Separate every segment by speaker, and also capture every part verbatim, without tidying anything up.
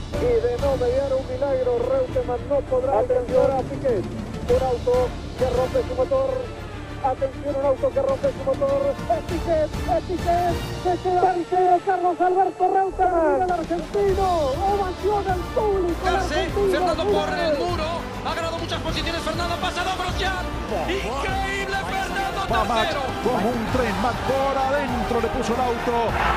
Speaker 1: Y de no mediar un milagro, Reutemann no podrá alcanzar a Piquet. Un auto que rompe su motor. Atención, un auto que rompe su motor. Es Piquet, es Piquet. Se queda tercero Carlos Alberto Reutemann. El argentino. Ovación al público.
Speaker 2: Casi, Fernando por el muro. Ha ganado muchas posiciones. Fernando ha pasado a Grosjean. Increíble, Fernando tercero.
Speaker 3: Como un tren, Mac por adentro le puso el auto.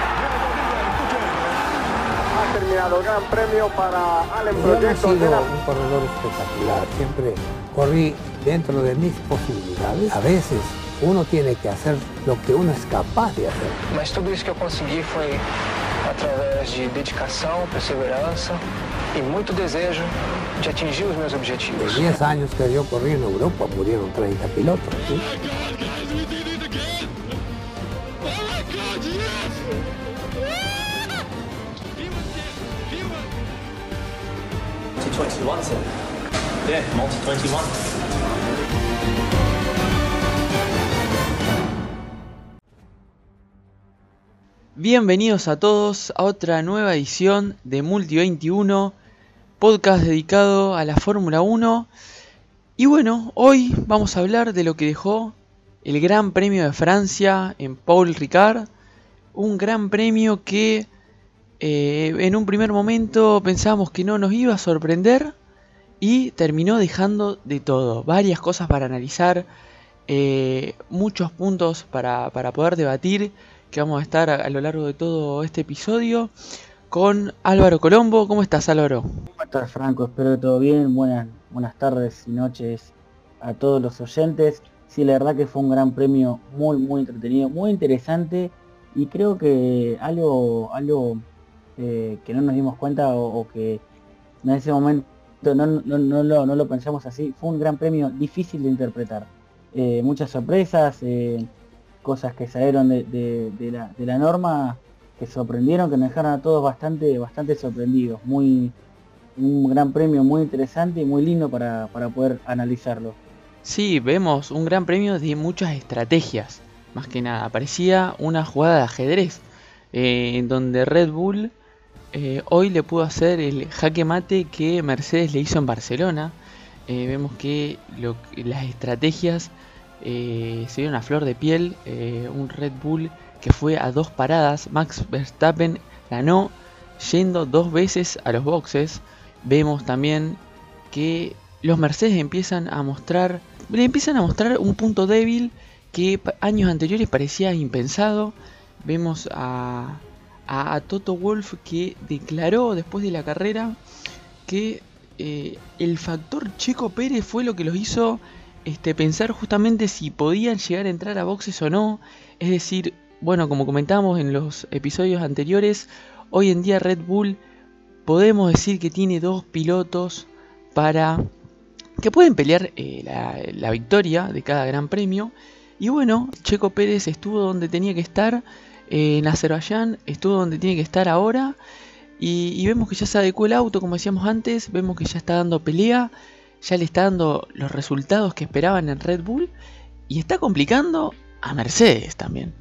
Speaker 1: Ha terminado el gran premio para Allen
Speaker 4: Yo no he
Speaker 1: Proyecto.
Speaker 4: sido
Speaker 1: La...
Speaker 4: un corredor espectacular, siempre corrí dentro de mis posibilidades. A veces uno tiene que hacer lo que uno es capaz de hacer.
Speaker 5: Mas tudo isso que eu consegui foi através de dedicação, perseverança e muito desejo de atingir os meus objetivos.
Speaker 4: En diez años que yo corrí en Europa murieron treinta pilotos. ¿Sí?
Speaker 6: twenty-one, sir. Yeah, multi twenty-one.
Speaker 7: Bienvenidos a todos a otra nueva edición de Multi veintiuno, podcast dedicado a la Fórmula uno. Y bueno, hoy vamos a hablar de lo que dejó el Gran Premio de Francia en Paul Ricard. Un gran premio que eh, en un primer momento pensábamos que no nos iba a sorprender y terminó dejando de todo. Varias cosas para analizar, eh, muchos puntos para, para poder debatir, que vamos a estar a, a lo largo de todo este episodio con Álvaro Colombo. ¿Cómo estás, Álvaro?
Speaker 8: ¿Cómo estás, Franco? Espero que todo bien. Buenas, buenas tardes y noches a todos los oyentes. Sí, la verdad que fue un gran premio muy, muy entretenido, muy interesante, y creo que algo, algo eh, que no nos dimos cuenta o, o que en ese momento no, no, no, lo, no lo pensamos así, fue un gran premio difícil de interpretar. Eh, muchas sorpresas, eh, cosas que salieron de, de, de, la, de la norma, que sorprendieron, que nos dejaron a todos bastante, bastante sorprendidos. Muy, un gran premio muy interesante y muy lindo para, para poder analizarlo.
Speaker 7: Sí, vemos un gran premio de muchas estrategias, más que nada. Parecía una jugada de ajedrez, eh, en donde Red Bull eh, hoy le pudo hacer el jaque mate que Mercedes le hizo en Barcelona. Eh, vemos que lo, las estrategias eh, se dieron a flor de piel. Eh, un Red Bull que fue a dos paradas. Max Verstappen ganó yendo dos veces a los boxes. Vemos también que los Mercedes empiezan a mostrar, le empiezan a mostrar un punto débil que años anteriores parecía impensado. Vemos a, a, a Toto Wolff, que declaró después de la carrera que eh, el factor Checo Pérez fue lo que los hizo este, pensar justamente si podían llegar a entrar a boxes o no. Es decir, bueno, como comentábamos en los episodios anteriores, hoy en día Red Bull podemos decir que tiene dos pilotos para que pueden pelear eh, la, la victoria de cada gran premio. Y bueno, Checo Pérez estuvo donde tenía que estar eh, en Azerbaiyán, estuvo donde tiene que estar ahora, y, y vemos que ya se adecuó el auto, como decíamos antes. Vemos que ya está dando pelea, ya le está dando los resultados que esperaban en Red Bull, y está complicando a Mercedes también.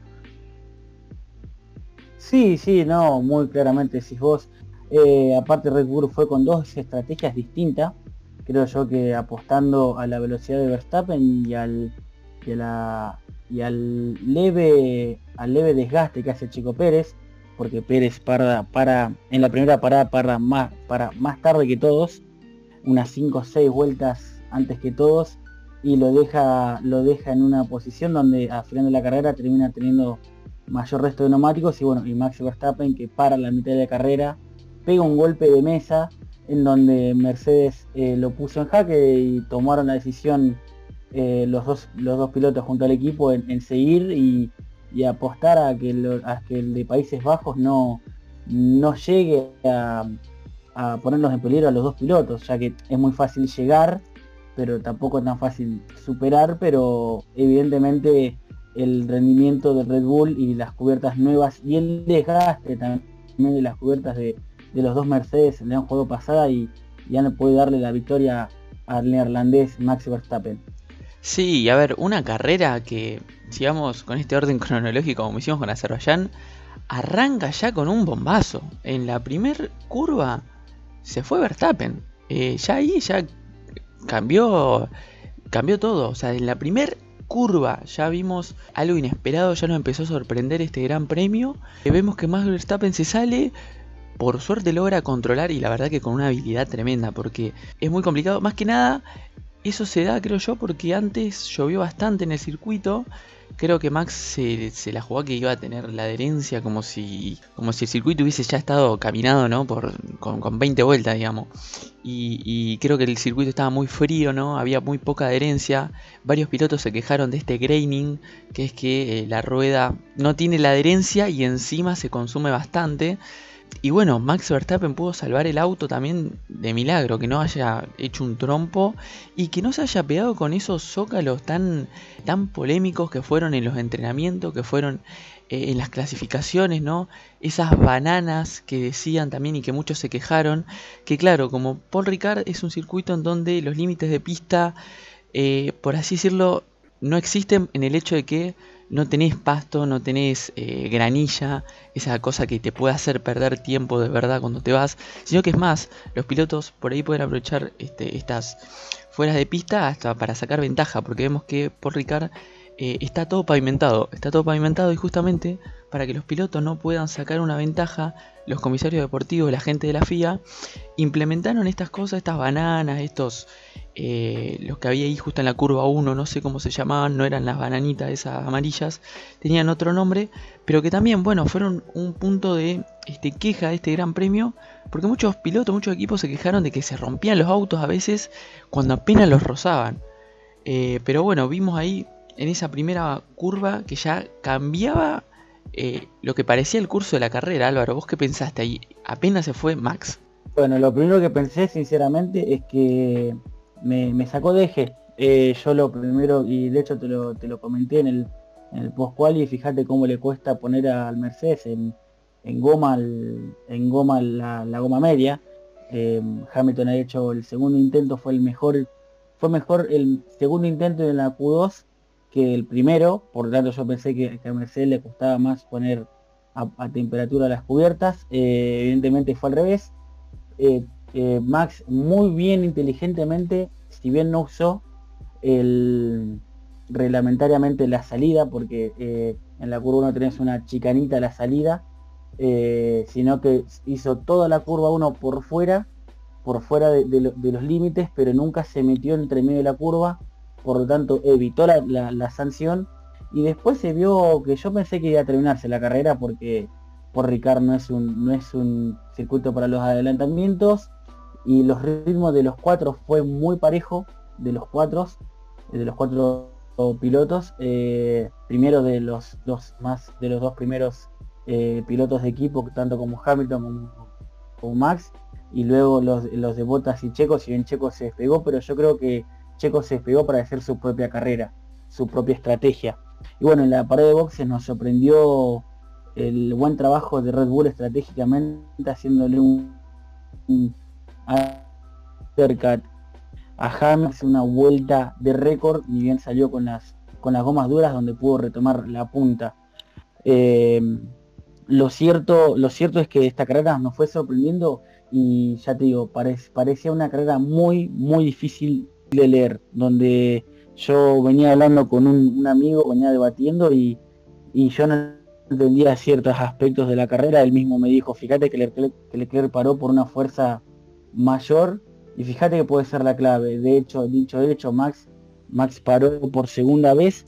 Speaker 8: Sí, sí, no, muy claramente decís vos. Eh, aparte Red Bull fue con dos estrategias distintas. Creo yo que apostando a la velocidad de Verstappen y al y, a la, y al leve al leve desgaste que hace Checo Pérez, porque Pérez para, para en la primera parada para más, para más tarde que todos, unas cinco o seis vueltas antes que todos, y lo deja lo deja en una posición donde al final de la carrera termina teniendo mayor resto de neumáticos. Y bueno, y Max Verstappen, que para la mitad de la carrera pega un golpe de mesa en donde Mercedes eh, lo puso en jaque, y tomaron la decisión eh, los dos los dos pilotos junto al equipo en, en seguir y, y apostar a que, lo, a que el de Países Bajos no, no llegue a, a ponerlos en peligro a los dos pilotos, ya que es muy fácil llegar, pero tampoco es tan fácil superar. Pero evidentemente el rendimiento de Red Bull y las cubiertas nuevas y el desgaste también de las cubiertas de de los dos Mercedes le han jugado pasada, y ya no puede darle la victoria al neerlandés Max Verstappen.
Speaker 7: Sí, a ver, una carrera que, sigamos con este orden cronológico como hicimos con Azerbaiyán, arranca ya con un bombazo. En la primer curva, se fue Verstappen. Eh, ya ahí ya cambió, cambió todo. O sea, en la primer curva ya vimos algo inesperado, ya nos empezó a sorprender este gran premio. Eh, vemos que Max Verstappen se sale, por suerte logra controlar y la verdad que con una habilidad tremenda, porque es muy complicado. Más que nada, eso se da, creo yo, porque antes llovió bastante en el circuito. Creo que Max se, se la jugó que iba a tener la adherencia como si como si el circuito hubiese ya estado caminado, ¿no? Por, con, con veinte vueltas, digamos. Y, y creo que el circuito estaba muy frío, ¿no? Había muy poca adherencia. Varios pilotos se quejaron de este graining, que es que eh, la rueda no tiene la adherencia y encima se consume bastante. Y bueno, Max Verstappen pudo salvar el auto también de milagro, que no haya hecho un trompo y que no se haya pegado con esos zócalos tan, tan polémicos que fueron en los entrenamientos, que fueron eh, en las clasificaciones, ¿no? Esas bananas que decían también y que muchos se quejaron, que claro, como Paul Ricard es un circuito en donde los límites de pista, eh, por así decirlo, no existen en el hecho de que no tenés pasto, no tenés eh, granilla, esa cosa que te puede hacer perder tiempo de verdad cuando te vas, sino que es más, los pilotos por ahí pueden aprovechar este, estas fueras de pista hasta para sacar ventaja, porque vemos que Paul Ricard eh, está todo pavimentado, está todo pavimentado y justamente para que los pilotos no puedan sacar una ventaja, los comisarios deportivos, la gente de la F I A, implementaron estas cosas, estas bananas, estos... Eh, los que había ahí justo en la curva uno, no sé cómo se llamaban, no eran las bananitas esas amarillas, tenían otro nombre, pero que también, bueno, fueron un punto de este, queja de este gran premio, porque muchos pilotos, muchos equipos se quejaron de que se rompían los autos a veces cuando apenas los rozaban. Eh, pero bueno, vimos ahí en esa primera curva que ya cambiaba eh, lo que parecía el curso de la carrera. Álvaro, ¿vos qué pensaste ahí? Apenas se fue Max.
Speaker 8: Bueno, lo primero que pensé sinceramente es que Me, me sacó de eje. Eh, yo lo primero, y de hecho te lo, te lo comenté en el, en el post-quali, fíjate cómo le cuesta poner al Mercedes en, en goma, el, en goma la, la goma media. Eh, Hamilton ha hecho el segundo intento, fue el mejor, fue mejor el segundo intento en la Q dos que el primero, por lo tanto yo pensé que, que a Mercedes le costaba más poner a, a temperatura las cubiertas. Eh, evidentemente fue al revés. Eh, Eh, Max muy bien inteligentemente, si bien no usó el reglamentariamente la salida, porque eh, en la curva uno tenés una chicanita a la salida, eh, sino que hizo toda la curva uno por fuera, por fuera de, de, lo, de los límites, pero nunca se metió entre medio de la curva, por lo tanto evitó la, la, la sanción, y después se vio que yo pensé que iba a terminarse la carrera porque por Ricard no es un, no es un circuito para los adelantamientos. Y los ritmos de los cuatro fue muy parejo, de los cuatro, de los cuatro pilotos, eh, primero de los dos más, de los dos primeros eh, pilotos de equipo, tanto como Hamilton como, como Max, y luego los, los de Bottas y Checo, si bien Checo se despegó, pero yo creo que Checo se despegó para hacer su propia carrera, su propia estrategia. Y bueno, en la pared de boxes nos sorprendió el buen trabajo de Red Bull estratégicamente, haciéndole un, un undercut a Hamilton, una vuelta de récord, ni bien salió con las con las gomas duras donde pudo retomar la punta. Eh, lo cierto lo cierto es que esta carrera nos fue sorprendiendo y ya te digo, pare, parecía una carrera muy muy difícil de leer, donde yo venía hablando con un, un amigo, venía debatiendo y, y yo no entendía ciertos aspectos de la carrera. Él mismo me dijo, fíjate que Leclerc, que Leclerc paró por una fuerza mayor y fíjate que puede ser la clave. De hecho, dicho de hecho, Max Max paró por segunda vez,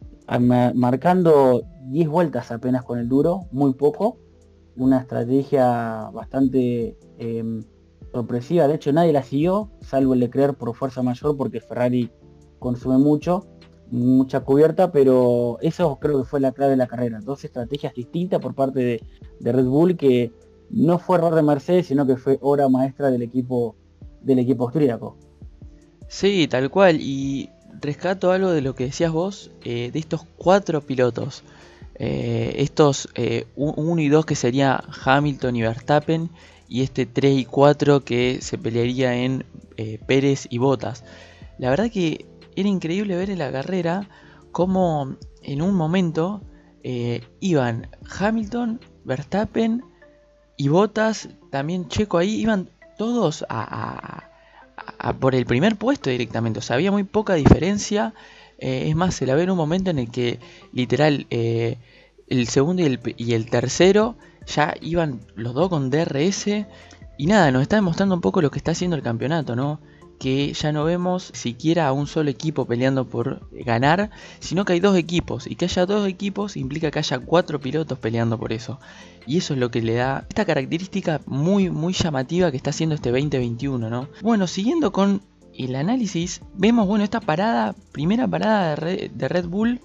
Speaker 8: marcando diez vueltas apenas con el duro, muy poco, una estrategia bastante eh, sorpresiva. De hecho nadie la siguió, salvo el Leclerc por fuerza mayor, porque Ferrari consume mucho, mucha cubierta, pero eso creo que fue la clave de la carrera. Dos estrategias distintas por parte de, de Red Bull, que no fue error de Mercedes, sino que fue obra maestra del equipo del equipo austríaco.
Speaker 7: Sí, tal cual, y rescato algo de lo que decías vos, eh, de estos cuatro pilotos, eh, estos eh, uno y dos que sería Hamilton y Verstappen, y este tres y cuatro que se pelearía en eh, Pérez y Bottas. La verdad que era increíble ver en la carrera cómo en un momento eh, iban Hamilton, Verstappen y Bottas, también Checo ahí, iban todos a, a, a, a por el primer puesto directamente. O sea, había muy poca diferencia. Eh, es más, se la ve en un momento en el que literal eh, el segundo y el, y el tercero ya iban los dos con D R S. Y nada, nos está demostrando un poco lo que está haciendo el campeonato, ¿no? Que ya no vemos siquiera a un solo equipo peleando por ganar, sino que hay dos equipos, y que haya dos equipos implica que haya cuatro pilotos peleando por eso, y eso es lo que le da esta característica muy muy llamativa que está haciendo este veinte veintiuno, ¿no? Bueno, siguiendo con el análisis, vemos, bueno, esta parada, primera parada de Red, de Red Bull,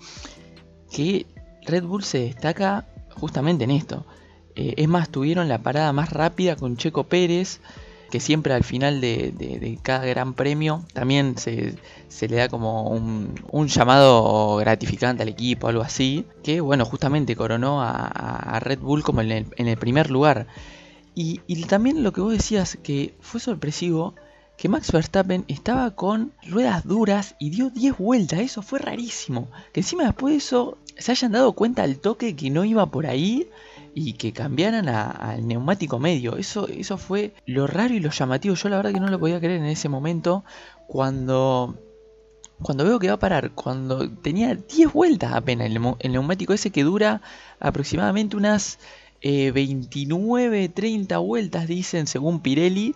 Speaker 7: que Red Bull se destaca justamente en esto. Eh, es más, tuvieron la parada más rápida con Checo Pérez, que siempre al final de, de, de cada gran premio también se, se le da como un, un llamado gratificante al equipo, algo así, que bueno, justamente coronó a, a Red Bull como en el, en el primer lugar. Y, y también lo que vos decías, que fue sorpresivo, que Max Verstappen estaba con ruedas duras y dio diez vueltas. Eso fue rarísimo, que encima después de eso se hayan dado cuenta al toque que no iba por ahí y que cambiaran al neumático medio. Eso, eso fue lo raro y lo llamativo. Yo la verdad que no lo podía creer en ese momento. Cuando, cuando veo que va a parar, cuando tenía diez vueltas apenas el, el neumático ese, que dura aproximadamente unas eh, veintinueve, treinta vueltas, dicen, según Pirelli.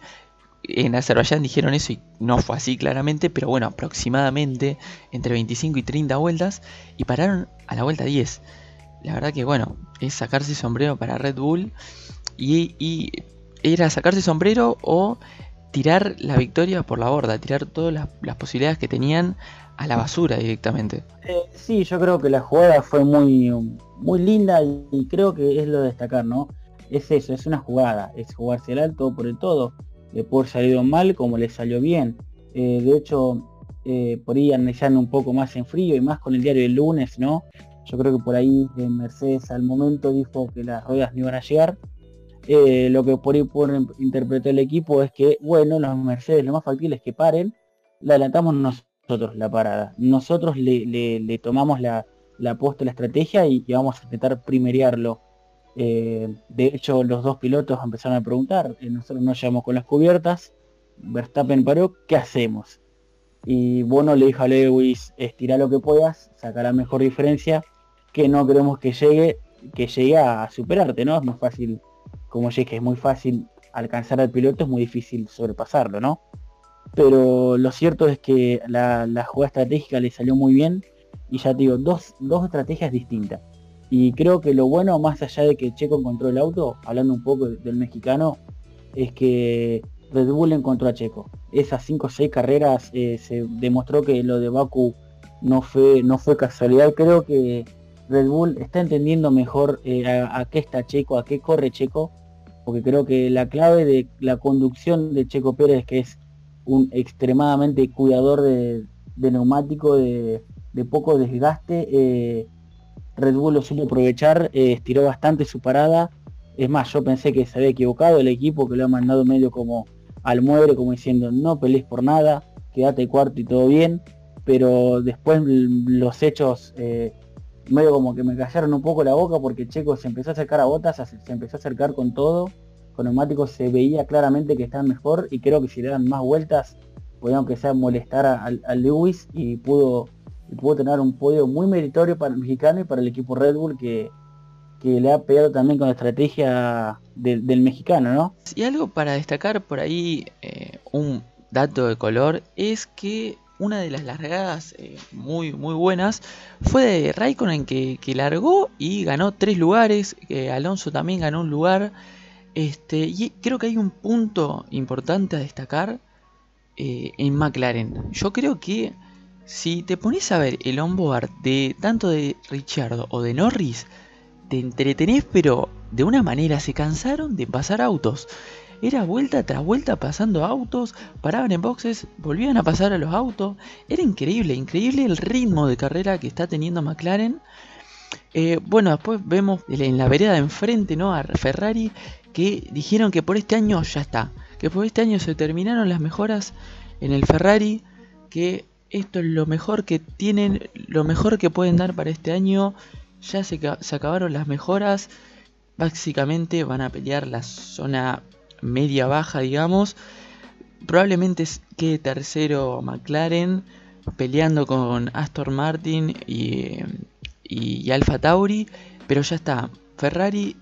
Speaker 7: En Azerbaiyán dijeron eso y no fue así claramente, pero bueno, aproximadamente entre veinticinco y treinta vueltas, y pararon a la vuelta diez. La verdad que bueno, es sacarse sombrero para Red Bull, y, y era sacarse sombrero o tirar la victoria por la borda, tirar todas las, las posibilidades que tenían a la basura directamente.
Speaker 8: Eh, sí, yo creo que la jugada fue muy, muy linda, y, y creo que es lo de destacar, ¿no? Es eso, es una jugada, es jugarse el alto por el todo. Le puede haber salido mal como le salió bien. Eh, de hecho, eh, por ahí analizando un poco más en frío y más con el diario del lunes, ¿no? Yo creo que por ahí eh, Mercedes al momento dijo que las ruedas no iban a llegar. Eh, lo que por ahí por, interpretó el equipo es que, bueno, los Mercedes lo más factible es que paren. La adelantamos nosotros la parada. Nosotros le, le, le tomamos la, la posta, la estrategia, y, y vamos a intentar primerearlo. Eh, de hecho, los dos pilotos empezaron a preguntar, eh, nosotros nos llevamos con las cubiertas, Verstappen paró, ¿qué hacemos? Y bueno, le dijo a Lewis, estira lo que puedas, saca la mejor diferencia, que no queremos que llegue, que llegue a superarte, ¿no? Es muy fácil, como ya que es muy fácil alcanzar al piloto, es muy difícil sobrepasarlo, ¿no? Pero lo cierto es que la, la jugada estratégica le salió muy bien, y ya te digo, dos, dos estrategias distintas. Y creo que lo bueno, más allá de que Checo encontró el auto, hablando un poco del mexicano, es que Red Bull encontró a Checo. Esas cinco o seis carreras eh, se demostró que lo de Baku no fue, no fue casualidad. Creo que Red Bull está entendiendo mejor eh, a, a qué está Checo, a qué corre Checo, porque creo que la clave de la conducción de Checo Pérez, que es un extremadamente cuidador de, de neumático, de, de poco desgaste, eh, Red Bull lo supo aprovechar, eh, estiró bastante su parada. Es más, yo pensé que se había equivocado el equipo, que lo ha mandado medio como al muere, como diciendo no pelees por nada, quédate cuarto y todo bien. Pero después los hechos eh, medio como que me callaron un poco la boca, porque Checo se empezó a acercar a Bottas, se empezó a acercar con todo, con neumáticos se veía claramente que estaban mejor, y creo que si le dan más vueltas podía aunque sea molestar a, a, a Lewis, y pudo y pudo tener un podio muy meritorio para el mexicano y para el equipo Red Bull, que, que le ha pegado también con la estrategia de, del mexicano, ¿no?
Speaker 7: Y algo para destacar por ahí, eh, un dato de color, es que una de las largadas eh, muy muy buenas fue de Raikkonen, que, que largó y ganó tres lugares, eh, Alonso también ganó un lugar, este, y creo que hay un punto importante a destacar eh, en McLaren. Yo creo que si te pones a ver el onboard de tanto de Ricciardo o de Norris, te entretenés, pero de una manera. Se cansaron de pasar autos. Era vuelta tras vuelta pasando autos, paraban en boxes, volvían a pasar a los autos. Era increíble, increíble el ritmo de carrera que está teniendo McLaren. Eh, bueno, después vemos en la vereda de enfrente, ¿no?, a Ferrari, que dijeron que por este año ya está. Que por este año se terminaron las mejoras en el Ferrari, que esto es lo mejor que tienen, lo mejor que pueden dar para este año. Ya se, se acabaron las mejoras. Básicamente van a pelear la zona media baja, digamos. Probablemente quede tercero McLaren, peleando con Aston Martin y, y, y Alfa Tauri, pero ya está. Ferrari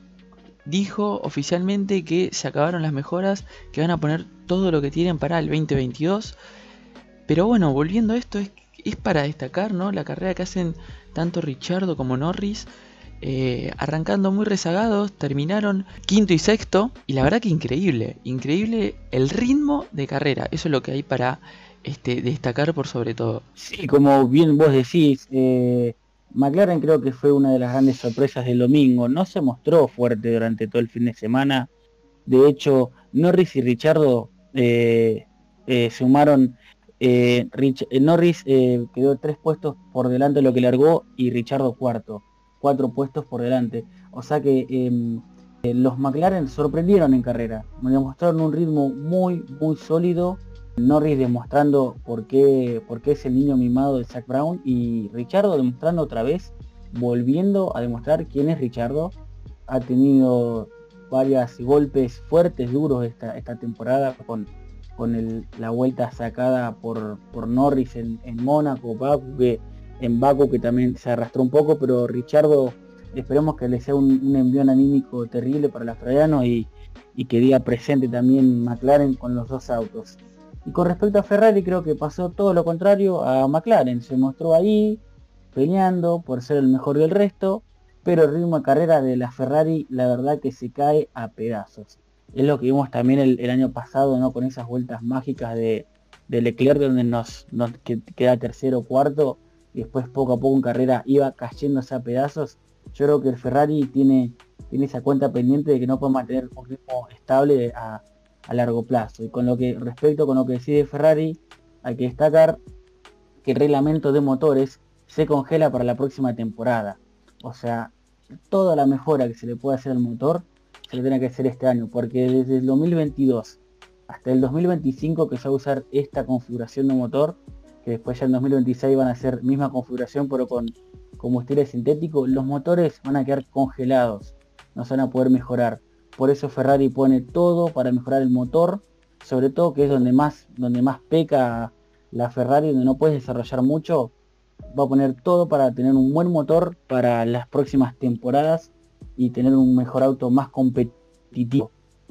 Speaker 7: dijo oficialmente que se acabaron las mejoras, que van a poner todo lo que tienen para el veinte veintidós. Pero bueno, volviendo a esto, es, es para destacar, ¿no?, la carrera que hacen tanto Ricciardo como Norris, eh, arrancando muy rezagados, terminaron quinto y sexto, y la verdad que increíble, increíble el ritmo de carrera. Eso es lo que hay para este, destacar por sobre todo.
Speaker 8: Sí, como bien vos decís, eh, McLaren creo que fue una de las grandes sorpresas del domingo. No se mostró fuerte durante todo el fin de semana. De hecho, Norris y Ricciardo eh, eh, sumaron... Eh, Rich, eh, Norris eh, quedó tres puestos por delante de lo que largó y Ricciardo cuarto, cuatro puestos por delante. O sea que eh, eh, los McLaren sorprendieron en carrera, demostraron un ritmo muy muy sólido. Norris demostrando por qué, por qué es el niño mimado de Zak Brown, y Ricciardo demostrando otra vez, volviendo a demostrar quién es Ricciardo. Ha tenido varios golpes fuertes, duros esta, esta temporada con con el, la vuelta sacada por, por Norris en, en Mónaco, Baku, que, en Baku que también se arrastró un poco, pero Ricciardo esperemos que le sea un, un envión anímico terrible para el australiano y, y que diga presente también McLaren con los dos autos. Y con respecto a Ferrari, creo que pasó todo lo contrario a McLaren, se mostró ahí peleando por ser el mejor del resto, pero el ritmo de carrera de la Ferrari la verdad que se cae a pedazos. Es lo que vimos también el, el año pasado, ¿no?, con esas vueltas mágicas de, de Leclerc, donde nos, nos queda tercero o cuarto, y después poco a poco en carrera iba cayéndose a pedazos. Yo creo que el Ferrari tiene, tiene esa cuenta pendiente de que no puede mantener un ritmo estable a, a largo plazo. Y con lo que respecto con lo que decide Ferrari, hay que destacar que el reglamento de motores se congela para la próxima temporada. O sea, toda la mejora que se le puede hacer al motor se le tiene que hacer este año, porque desde el dos mil veintidós hasta el dos mil veinticinco que se va a usar esta configuración de motor, que después ya en dos mil veintiséis van a ser misma configuración pero con combustible sintético, los motores van a quedar congelados, no se van a poder mejorar. Por eso Ferrari pone todo para mejorar el motor, sobre todo que es donde más, donde más peca la Ferrari, donde no puedes desarrollar mucho. Va a poner todo para tener un buen motor para las próximas temporadas y tener un mejor auto más competitivo.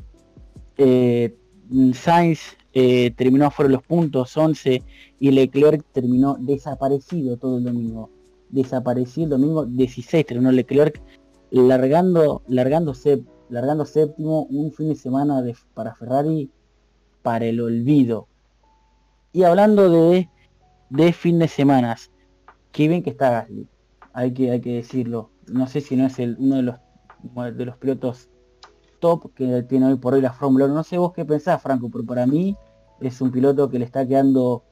Speaker 8: Eh, Sainz eh, terminó afuera de los puntos, once, y Leclerc terminó desaparecido todo el domingo. Desaparecido el domingo, dieciséis terminó Leclerc, largando, largando, sep, largando séptimo, un fin de semana de, para Ferrari para el olvido. Y hablando de, de fin de semanas, qué bien que está Gasly, hay que, hay que decirlo. No sé si no es el, uno de los de los pilotos top que tiene hoy por hoy la Fórmula uno. No sé vos qué pensás, Franco, pero para mí es un piloto que le está quedando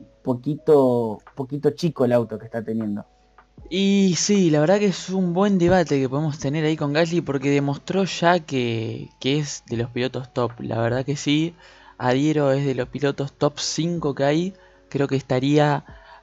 Speaker 8: poquito poquito chico el auto que está teniendo.
Speaker 7: Y sí, la verdad que es un buen debate que podemos tener ahí con Gasly, porque demostró ya que, que es de los pilotos top. La verdad que sí, adhiero, es de los pilotos top cinco que hay. Creo que estaría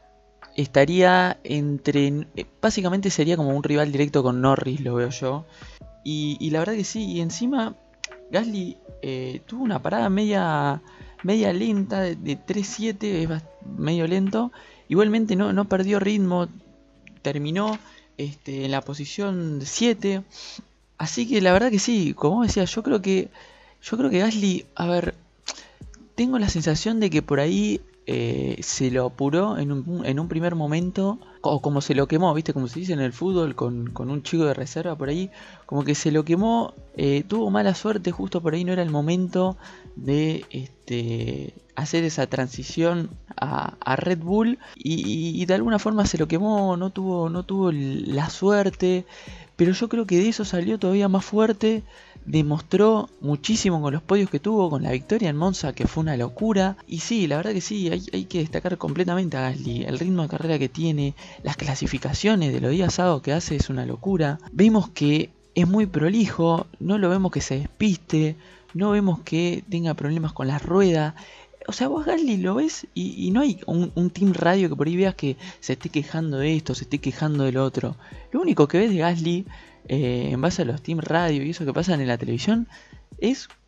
Speaker 7: estaría entre, básicamente sería como un rival directo con Norris, lo veo yo. Y, y la verdad que sí, y encima Gasly eh, tuvo una parada media media lenta de, de tres siete, es medio lento. Igualmente no, no perdió ritmo, terminó este, en la posición siete. Así que la verdad que sí, como decía, yo creo que yo creo que Gasly, a ver, tengo la sensación de que por ahí Eh, se lo apuró en un, en un primer momento, o como se lo quemó, viste, como se dice en el fútbol, con, con un chico de reserva por ahí, como que se lo quemó, eh, tuvo mala suerte, justo por ahí no era el momento de este, hacer esa transición a, a Red Bull, y, y, y de alguna forma se lo quemó, no tuvo, no tuvo la suerte, pero yo creo que de eso salió todavía más fuerte. Demostró muchísimo con los podios que tuvo, con la victoria en Monza, que fue una locura. Y sí, la verdad que sí, hay, hay que destacar completamente a Gasly. El ritmo de carrera que tiene, las clasificaciones de los días sábados que hace es una locura. Vemos que es muy prolijo, no lo vemos que se despiste, no vemos que tenga problemas con las ruedas. O sea, vos Gasly lo ves y, y no hay un, un team radio que por ahí veas que se esté quejando de esto, se esté quejando del otro. Lo único que ves de Gasly, Eh, en base a los team radio y eso que pasan en la televisión, es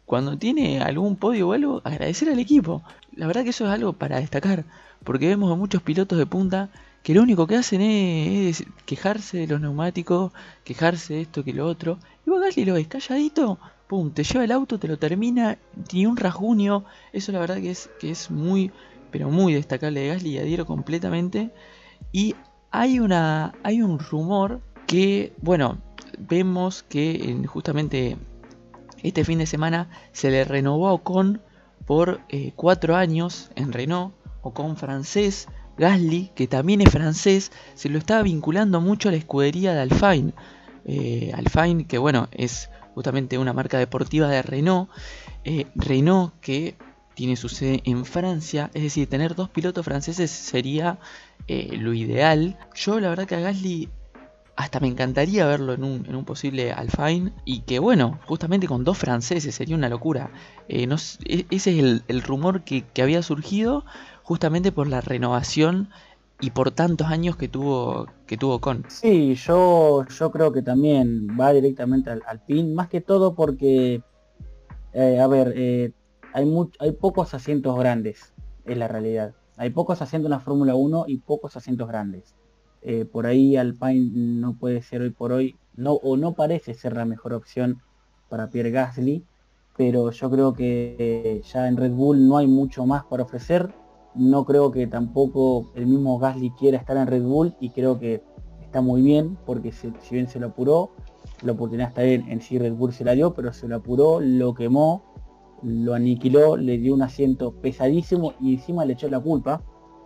Speaker 7: cuando tiene algún podio o algo, agradecer al equipo. La verdad que eso es algo para destacar, porque vemos a muchos pilotos de punta que lo único que hacen es, es quejarse de los neumáticos, quejarse de esto que lo otro. Y vos Gasly lo ves calladito, pum, te lleva el auto, te lo termina, ni un rasguño. Eso la verdad que es, que es muy, pero muy destacable de Gasly, y adhiero completamente. Y hay una hay un rumor que, bueno, vemos que en, justamente este fin de semana se le renovó a Ocon por eh, cuatro años en Renault. Ocon francés, Gasly, que también es francés, se lo estaba vinculando mucho a la escudería de Alpine. Eh, Alpine, que bueno, es justamente una marca deportiva de Renault. Eh, Renault, que tiene su sede en Francia, es decir, tener dos pilotos franceses sería eh, lo ideal. Yo la verdad que a Gasly hasta me encantaría verlo en un, en un posible Alpine, y que bueno, justamente con dos franceses sería una locura. Eh, no, ese es el, el rumor que, que había surgido justamente por la renovación y por tantos años que tuvo que tuvo con.
Speaker 8: Sí, yo, yo creo que también va directamente al Alpine, más que todo porque, eh, a ver, eh, hay, much, hay pocos asientos grandes, es la realidad. Hay pocos asientos en la Fórmula uno y pocos asientos grandes. Eh, por ahí Alpine no puede ser hoy por hoy, no o no parece ser la mejor opción para Pierre Gasly, pero yo creo que eh, ya en Red Bull no hay mucho más para ofrecer. No creo que tampoco el mismo Gasly quiera estar en Red Bull, y creo que está muy bien, porque si, si bien se lo apuró, la oportunidad está bien, en sí Red Bull se la dio, pero se lo apuró, lo quemó, lo aniquiló, le dio un asiento pesadísimo y encima le echó la culpa.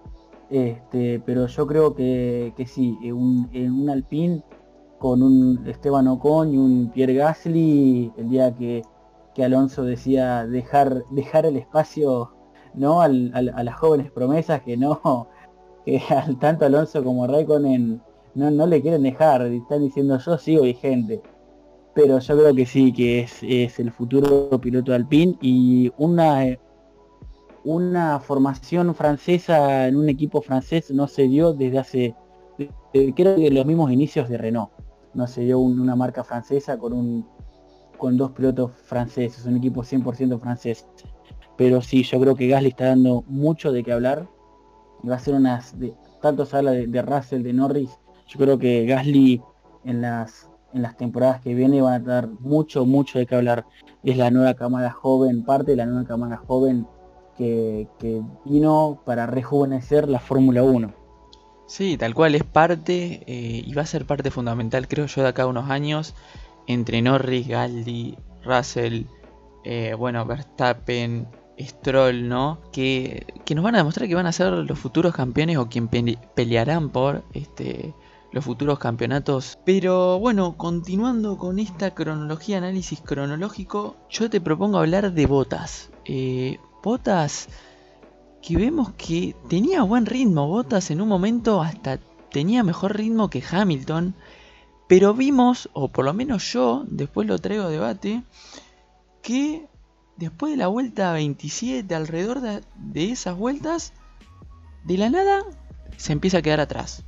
Speaker 8: Este, pero yo creo que, que sí, en un, en un Alpine con un Esteban Ocon y un Pierre Gasly, el día que, que Alonso decía dejar, dejar el espacio, ¿no? Al, al, a las jóvenes promesas, que no, que al tanto Alonso como Raikkonen no, no le quieren dejar, están diciendo yo sigo vigente. Pero yo creo que sí, que es, es el futuro piloto de Alpine, y una una formación francesa en un equipo francés no se dio desde hace, desde, creo que los mismos inicios de Renault. No se dio un, una marca francesa con un con dos pilotos franceses, un equipo cien por ciento francés. Pero sí, yo creo que Gasly está dando mucho de qué hablar. Y va a ser unas, de, tanto se habla de, de Russell, de Norris. Yo creo que Gasly en las en las temporadas que vienen van a dar mucho, mucho de qué hablar. Es la nueva camada joven, parte de la nueva camada joven Que, que vino para rejuvenecer la Fórmula uno.
Speaker 7: Sí, tal cual, es parte eh, y va a ser parte fundamental, creo yo, de acá a unos años, entre Norris, Gasly, Russell, eh, bueno, Verstappen, Stroll, ¿no? Que, que nos van a demostrar que van a ser los futuros campeones, o quien pe pelearán por este, los futuros campeonatos. Pero bueno, continuando con esta cronología, análisis cronológico, yo te propongo hablar de Bottas. Eh, Bottas, que vemos que tenía buen ritmo. Bottas en un momento hasta tenía mejor ritmo que Hamilton, pero vimos, o por lo menos yo, después lo traigo a debate, que después de la vuelta veintisiete, alrededor de, de esas vueltas, de la nada se empieza a quedar atrás.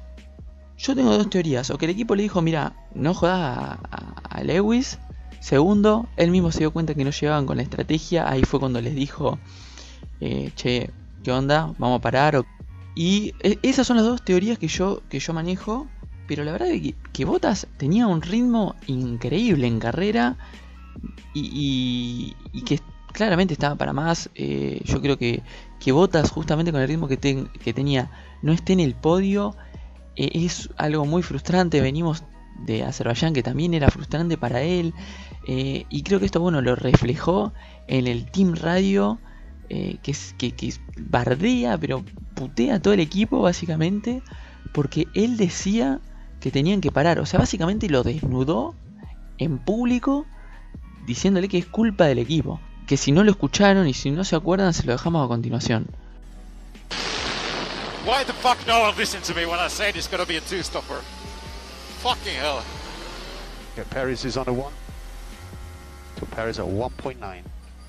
Speaker 7: Yo tengo dos teorías: o que el equipo le dijo, mira, no jodas a, a, a Lewis. Segundo, él mismo se dio cuenta que no llegaban con la estrategia. Ahí fue cuando les dijo, eh, che, ¿qué onda? ¿Vamos a parar? Y esas son las dos teorías que yo, que yo manejo. Pero la verdad es que, que Bottas tenía un ritmo increíble en carrera. Y, y, y que claramente estaba para más. Eh, yo creo que, que Bottas, justamente con el ritmo que, te, que tenía, no esté en el podio. Eh, es algo muy frustrante. Venimos de Azerbaiyán, que también era frustrante para él. Eh, y creo que esto, bueno, lo reflejó en el Team Radio, eh, que, es, que, que bardea, pero putea a todo el equipo, básicamente, porque él decía que tenían que parar. O sea, básicamente lo desnudó en público, diciéndole que es culpa del equipo. Que si no lo escucharon y si no se acuerdan, se lo dejamos a continuación.
Speaker 9: Why the fuck no one listens to me when I say it's gonna be a two-stopper? Fucking hell.
Speaker 3: Okay, Paris is on a one. So Paris at one point nine.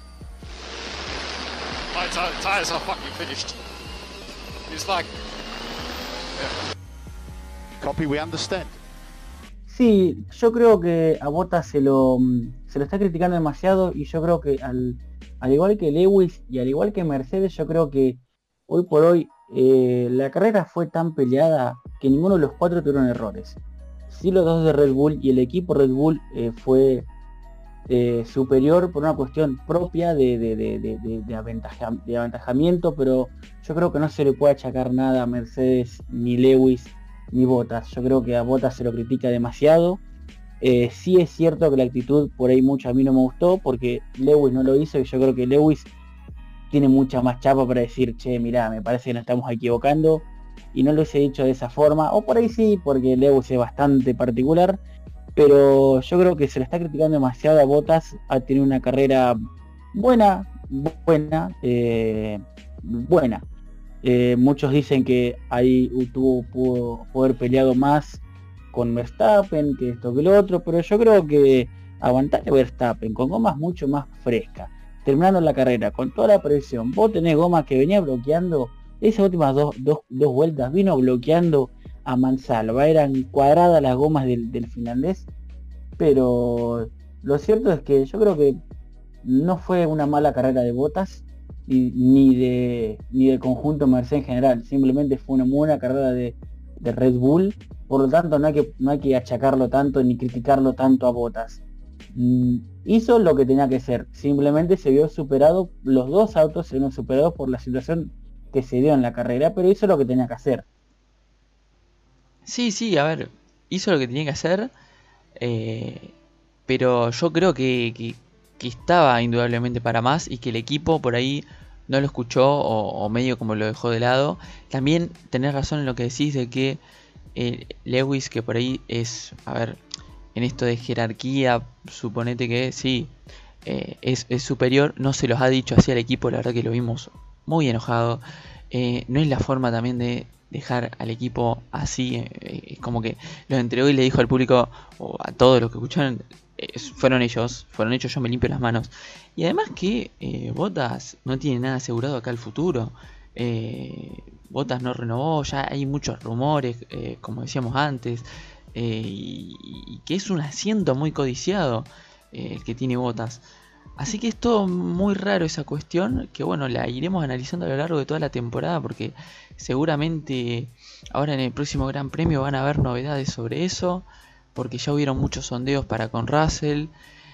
Speaker 9: My tires are fucking finished. It's like... Yeah.
Speaker 3: Copy, we understand.
Speaker 8: Sí, yo creo que a Bottas se lo, se lo está criticando demasiado y yo creo que al, al igual que Lewis y al igual que Mercedes, yo creo que hoy por hoy eh, la carrera fue tan peleada que ninguno de los cuatro tuvieron errores. Sí, los dos de Red Bull y el equipo Red Bull eh, fue eh, superior por una cuestión propia de, de, de, de, de, de, aventaja, de aventajamiento, pero yo creo que no se le puede achacar nada a Mercedes, ni Lewis, ni Bottas. Yo creo que a Bottas se lo critica demasiado. Eh, sí es cierto que la actitud por ahí mucho a mí no me gustó, porque Lewis no lo hizo, y yo creo que Lewis tiene mucha más chapa para decir, che, mirá, me parece que nos estamos equivocando, y no lo hubiese dicho de esa forma, o por ahí sí, porque Lewis es bastante particular, pero yo creo que se le está criticando demasiado a Bottas. Ha tenido una carrera buena, buena, eh, buena. Eh, muchos dicen que ahí tuvo, pudo poder peleado más con Verstappen, que esto que lo otro, pero yo creo que aguantarle Verstappen con gomas mucho más frescas, terminando la carrera con toda la presión, vos tenés gomas que venía bloqueando, esas últimas dos, dos, dos vueltas vino bloqueando a mansalva, eran cuadradas las gomas del, del finlandés, pero lo cierto es que yo creo que no fue una mala carrera de Bottas y, ni de ni del conjunto Mercedes en general, simplemente fue una buena carrera de, de Red Bull. Por lo tanto no hay que no hay que achacarlo tanto ni criticarlo tanto a Bottas. Mm, hizo lo que tenía que hacer, simplemente se vio superado, los dos autos se vieron superados por la situación que se dio en la carrera, pero hizo lo que tenía que hacer.
Speaker 7: Sí, sí, a ver, hizo lo que tenía que hacer, eh, pero yo creo que, que, que estaba indudablemente para más y que el equipo por ahí no lo escuchó o, o medio como lo dejó de lado. También tenés razón en lo que decís de que eh, Lewis, que por ahí es, a ver, en esto de jerarquía, suponete que sí, eh, es, es superior, no se los ha dicho así al equipo, la verdad que lo vimos muy enojado. Eh, no es la forma también de dejar al equipo así, eh, es como que los entregó y le dijo al público, o a todos los que escucharon, eh, fueron ellos, fueron ellos, yo me limpio las manos. Y además que eh, Bottas no tiene nada asegurado acá al futuro, eh, Bottas no renovó, ya hay muchos rumores, eh, como decíamos antes, eh, y, y que es un asiento muy codiciado eh, el que tiene Bottas. Así que es todo muy raro esa cuestión, que bueno, la iremos analizando a lo largo de toda la temporada, porque seguramente ahora en el próximo Gran Premio van a haber novedades sobre eso, porque ya hubieron muchos sondeos para con Russell.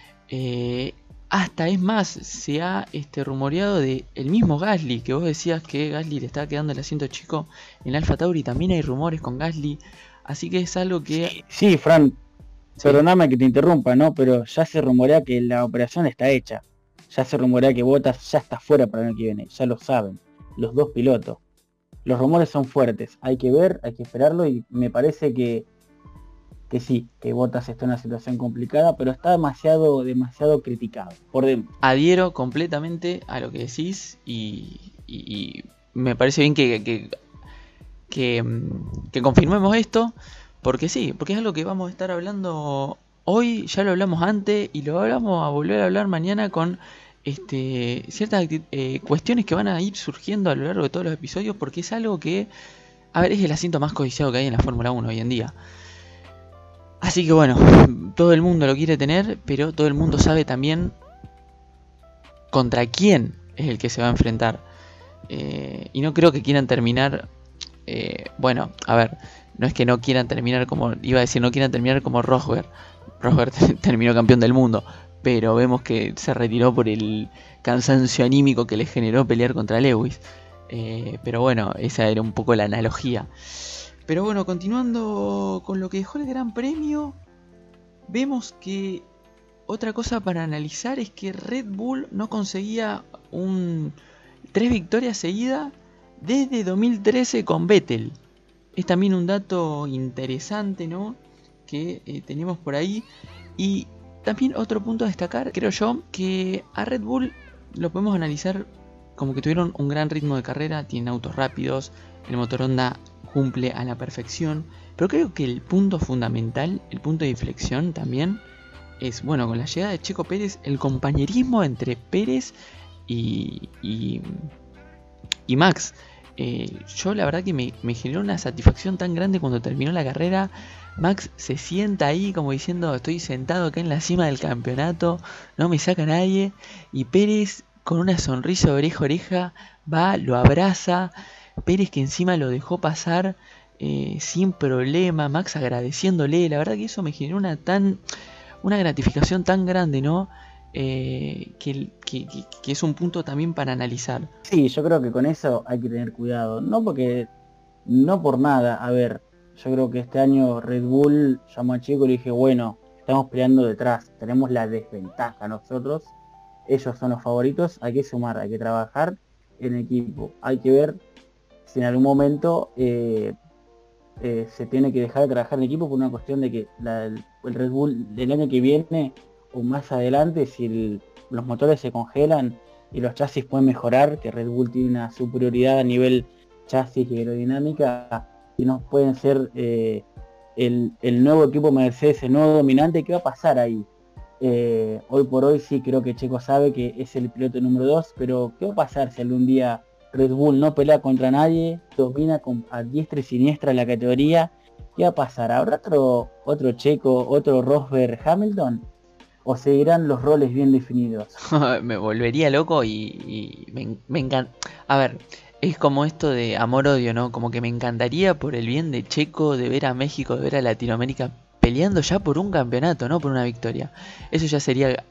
Speaker 7: Eh, hasta es más, se ha este, rumoreado de el mismo Gasly, que vos decías que Gasly le estaba quedando el asiento chico en Alfa Tauri, también hay rumores con Gasly, así que es algo que...
Speaker 8: Sí, sí, Fran. Perdóname que te interrumpa, ¿no? Pero ya se rumorea que la operación está hecha. Ya se rumorea que Bottas ya está fuera para el año que viene. Ya lo saben. Los dos pilotos. Los rumores son fuertes. Hay que ver, hay que esperarlo. Y me parece que, que sí, que Bottas está en una situación complicada, pero está demasiado, demasiado criticado. Por dentro.
Speaker 7: Adhiero completamente a lo que decís. Y, y, y me parece bien que, que, que, que confirmemos esto. Porque sí, porque es algo que vamos a estar hablando hoy, ya lo hablamos antes y lo vamos a volver a hablar mañana con este, ciertas eh, cuestiones que van a ir surgiendo a lo largo de todos los episodios, porque es algo que, a ver, es el asiento más codiciado que hay en la Fórmula uno hoy en día. Así que bueno, todo el mundo lo quiere tener, pero todo el mundo sabe también contra quién es el que se va a enfrentar. Eh, y no creo que quieran terminar, eh, bueno, a ver... No es que no quieran terminar como, iba a decir, no quieran terminar como Rosberg. Rosberg terminó campeón del mundo, pero vemos que se retiró por el cansancio anímico que le generó pelear contra Lewis. Eh, pero bueno, esa era un poco la analogía. Pero bueno, continuando con lo que dejó el Gran Premio, vemos que otra cosa para analizar es que Red Bull no conseguía un tres victorias seguidas desde dos mil trece con Vettel. Es también un dato interesante, ¿no? Que eh, tenemos por ahí. Y también otro punto a destacar, creo yo, que a Red Bull lo podemos analizar como que tuvieron un gran ritmo de carrera, tienen autos rápidos, el motor Honda cumple a la perfección. Pero creo que el punto fundamental, el punto de inflexión también, es, bueno, con la llegada de Checo Pérez, el compañerismo entre Pérez y, y, y Max. Eh, yo la verdad que me, me generó una satisfacción tan grande cuando terminó la carrera, Max se sienta ahí como diciendo estoy sentado acá en la cima del campeonato, no me saca nadie, y Pérez con una sonrisa de oreja a oreja va, lo abraza, Pérez que encima lo dejó pasar eh, sin problema, Max agradeciéndole, la verdad que eso me generó una tan una gratificación tan grande, ¿no? Eh, que, que, que, que es un punto también para analizar.
Speaker 8: Sí, yo creo que con eso hay que tener cuidado, no porque, no por nada, a ver, yo creo que este año Red Bull llamó a Checo y le dije, bueno, estamos peleando detrás, tenemos la desventaja nosotros, ellos son los favoritos, hay que sumar, hay que trabajar en equipo, hay que ver si en algún momento eh, eh, se tiene que dejar de trabajar en equipo por una cuestión de que la, el, el Red Bull del año que viene o más adelante, si el, los motores se congelan y los chasis pueden mejorar, que Red Bull tiene una superioridad a nivel chasis y aerodinámica, y no pueden ser eh, el, el nuevo equipo Mercedes, el nuevo dominante, ¿qué va a pasar ahí? Eh, hoy por hoy sí creo que Checo sabe que es el piloto número dos, pero ¿qué va a pasar si algún día Red Bull no pelea contra nadie, domina con, a diestra y siniestra la categoría? ¿Qué va a pasar? ¿Habrá otro, otro Checo, otro Rosberg, Hamilton? ¿O seguirán los roles bien definidos?
Speaker 7: Me volvería loco y, y me, me encanta. A ver, es como esto de amor-odio, ¿no? Como que me encantaría por el bien de Checo, de ver a México, de ver a Latinoamérica peleando ya por un campeonato, no por una victoria. Eso ya sería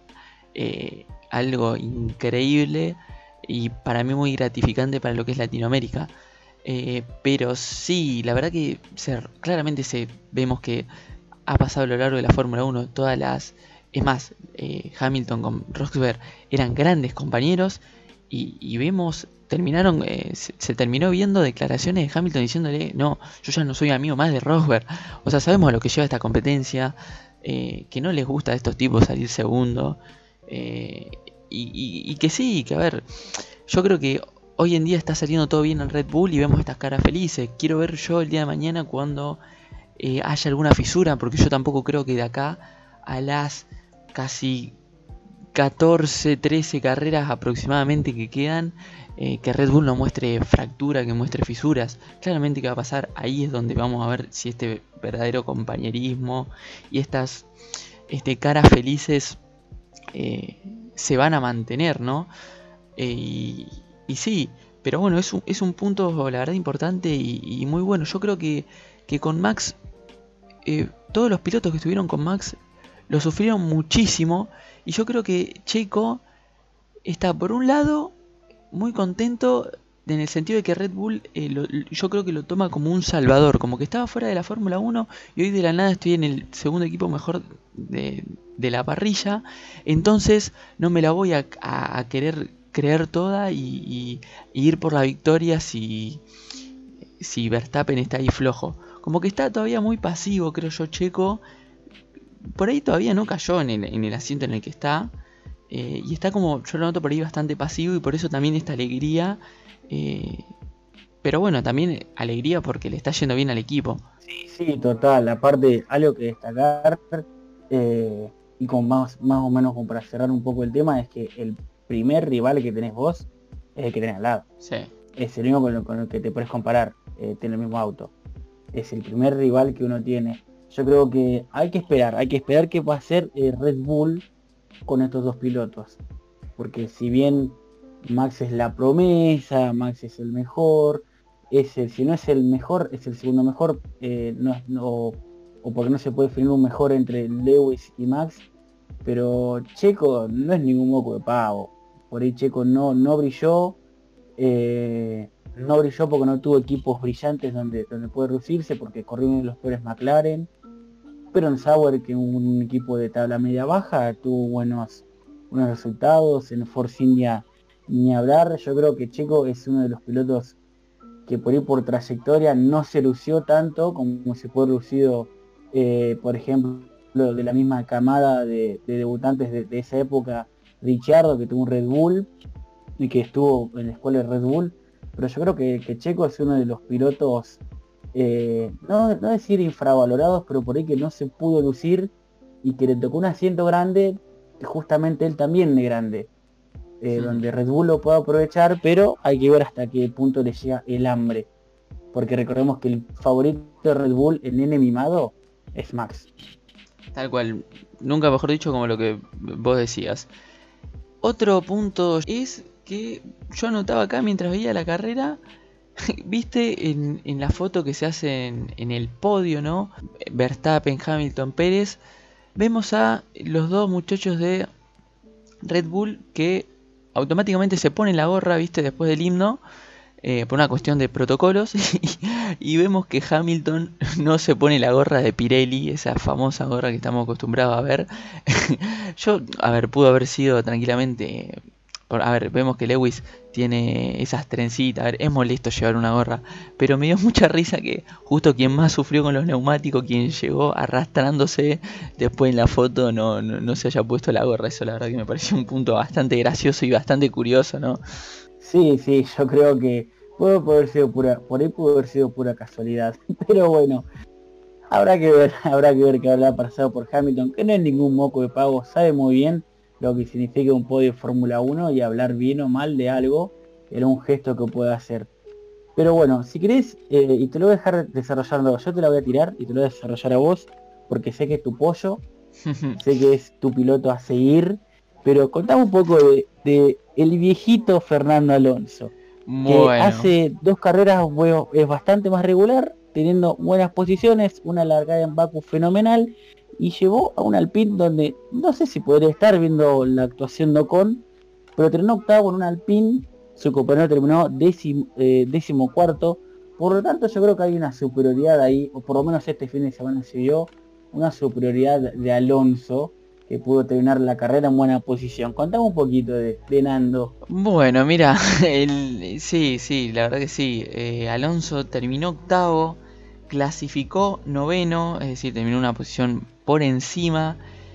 Speaker 7: eh, algo increíble y para mí muy gratificante para lo que es Latinoamérica. Eh, pero sí, la verdad que se, claramente se, vemos que ha pasado a lo largo de la Fórmula uno todas las... Es más, eh, Hamilton con Rosberg eran grandes compañeros y, y vemos, terminaron, eh, se, se terminó viendo declaraciones de Hamilton diciéndole, no, yo ya no soy amigo más de Rosberg. O sea, sabemos a lo que lleva esta competencia, eh, que no les gusta a estos tipos salir segundo, eh, y, y, y que sí, que a ver, yo creo que hoy en día está saliendo todo bien en Red Bull y vemos estas caras felices. Quiero ver yo el día de mañana cuando eh, haya alguna fisura, porque yo tampoco creo que de acá a las casi catorce, trece carreras aproximadamente que quedan, eh, que Red Bull no muestre fractura, que muestre fisuras. Claramente que va a pasar, ahí es donde vamos a ver si este verdadero compañerismo y estas este, caras felices eh, se van a mantener, ¿no? Eh, y, y sí, pero bueno, es un, es un punto la verdad importante y, y muy bueno. Yo creo que, que con Max, eh, todos los pilotos que estuvieron con Max lo sufrieron muchísimo y yo creo que Checo está por un lado muy contento en el sentido de que Red Bull eh, lo, yo creo que lo toma como un salvador, como que estaba fuera de la Fórmula uno y hoy de la nada estoy en el segundo equipo mejor de, de la parrilla, entonces no me la voy a, a, a querer creer toda y, y, y ir por la victoria si, si Verstappen está ahí flojo. Como que está todavía muy pasivo, creo yo, Checo. Por ahí todavía no cayó en el, en el asiento en el que está. Eh, y está como, yo lo noto por ahí bastante pasivo y por eso también esta alegría. Eh, pero bueno, también alegría porque le está yendo bien al equipo.
Speaker 8: Sí, sí, total. Aparte, algo que destacar, eh, y con más, más o menos como para cerrar un poco el tema, es que el primer rival que tenés vos es el que tenés al lado.
Speaker 7: Sí.
Speaker 8: Es el mismo con, lo, con el que te puedes comparar, eh, tiene el mismo auto. Es el primer rival que uno tiene. Yo creo que hay que esperar, hay que esperar qué va a hacer eh, Red Bull con estos dos pilotos. Porque si bien Max es la promesa, Max es el mejor, es el, si no es el mejor, es el segundo mejor, eh, no, no, o porque no se puede definir un mejor entre Lewis y Max, pero Checo no es ningún moco de pavo. Por ahí Checo no, no brilló, eh, no brilló porque no tuvo equipos brillantes donde, donde puede lucirse, porque corrió en los peores McLaren. Pero en Sauber, que un equipo de tabla media baja, tuvo buenos, buenos resultados. En Force India ni hablar. Yo creo que Checo es uno de los pilotos que por ahí por trayectoria no se lució tanto como se puede lucido, eh, por ejemplo, de la misma camada de, de debutantes de, de esa época, Ricciardo, que tuvo un Red Bull y que estuvo en la escuela de Red Bull. Pero yo creo que, que Checo es uno de los pilotos, eh, no, no decir infravalorados, pero por ahí que no se pudo lucir y que le tocó un asiento grande, justamente él también es grande, eh, sí. Donde Red Bull lo puede aprovechar, pero hay que ver hasta qué punto le llega el hambre, porque recordemos que el favorito de Red Bull, el nene mimado, es Max.
Speaker 7: Tal cual, nunca mejor dicho como lo que vos decías. Otro punto es que yo anotaba acá mientras veía la carrera, viste en, en la foto que se hace en, en el podio, ¿no? Verstappen, Hamilton, Pérez, vemos a los dos muchachos de Red Bull que automáticamente se ponen la gorra, viste, después del himno, eh, por una cuestión de protocolos, y, y vemos que Hamilton no se pone la gorra de Pirelli, esa famosa gorra que estamos acostumbrados a ver. Yo, a ver, pudo haber sido tranquilamente... Por, a ver, vemos que Lewis tiene esas trencitas, a ver, es molesto llevar una gorra, pero me dio mucha risa que justo quien más sufrió con los neumáticos, quien llegó arrastrándose, después en la foto no, no, no se haya puesto la gorra. Eso la verdad que me pareció un punto bastante gracioso y bastante curioso, ¿no?
Speaker 8: Sí, sí, yo creo que puede haber sido pura, por ahí pudo haber sido pura casualidad, pero bueno, habrá que ver, habrá que ver qué habrá pasado por Hamilton, que no es ningún moco de pavo, sabe muy bien lo que significa un podio de Fórmula uno, y hablar bien o mal de algo era un gesto que puede hacer. Pero bueno, si querés, eh, y te lo voy a dejar desarrollando, yo te la voy a tirar y te lo voy a desarrollar a vos, porque sé que es tu pollo, sé que es tu piloto a seguir, pero contame un poco de, de el viejito Fernando Alonso,
Speaker 7: bueno,
Speaker 8: que hace dos carreras bueno, es bastante más regular, teniendo buenas posiciones, una largada en Baku fenomenal, y llevó a un Alpine donde no sé si podría estar viendo la actuación de Ocon, pero terminó octavo en un Alpine, su compañero terminó décimo, eh, décimo cuarto, por lo tanto yo creo que hay una superioridad ahí, o por lo menos este fin de semana se vio una superioridad de Alonso, que pudo terminar la carrera en buena posición. Contame un poquito de, de Nando.
Speaker 7: Bueno, mira, el, sí, sí, la verdad que sí, eh, Alonso terminó octavo, clasificó noveno, es decir, terminó en una posición por encima.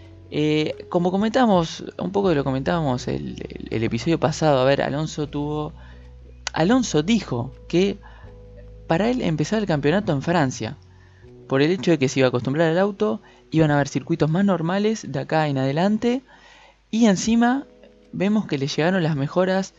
Speaker 7: Eh, como comentamos, un poco de lo comentábamos el, el, el episodio pasado, a ver, Alonso tuvo... Alonso dijo que para él empezar el campeonato en Francia, por el hecho de que se iba a acostumbrar al auto, iban a haber circuitos más normales de acá en adelante, y encima vemos que le llegaron las mejoras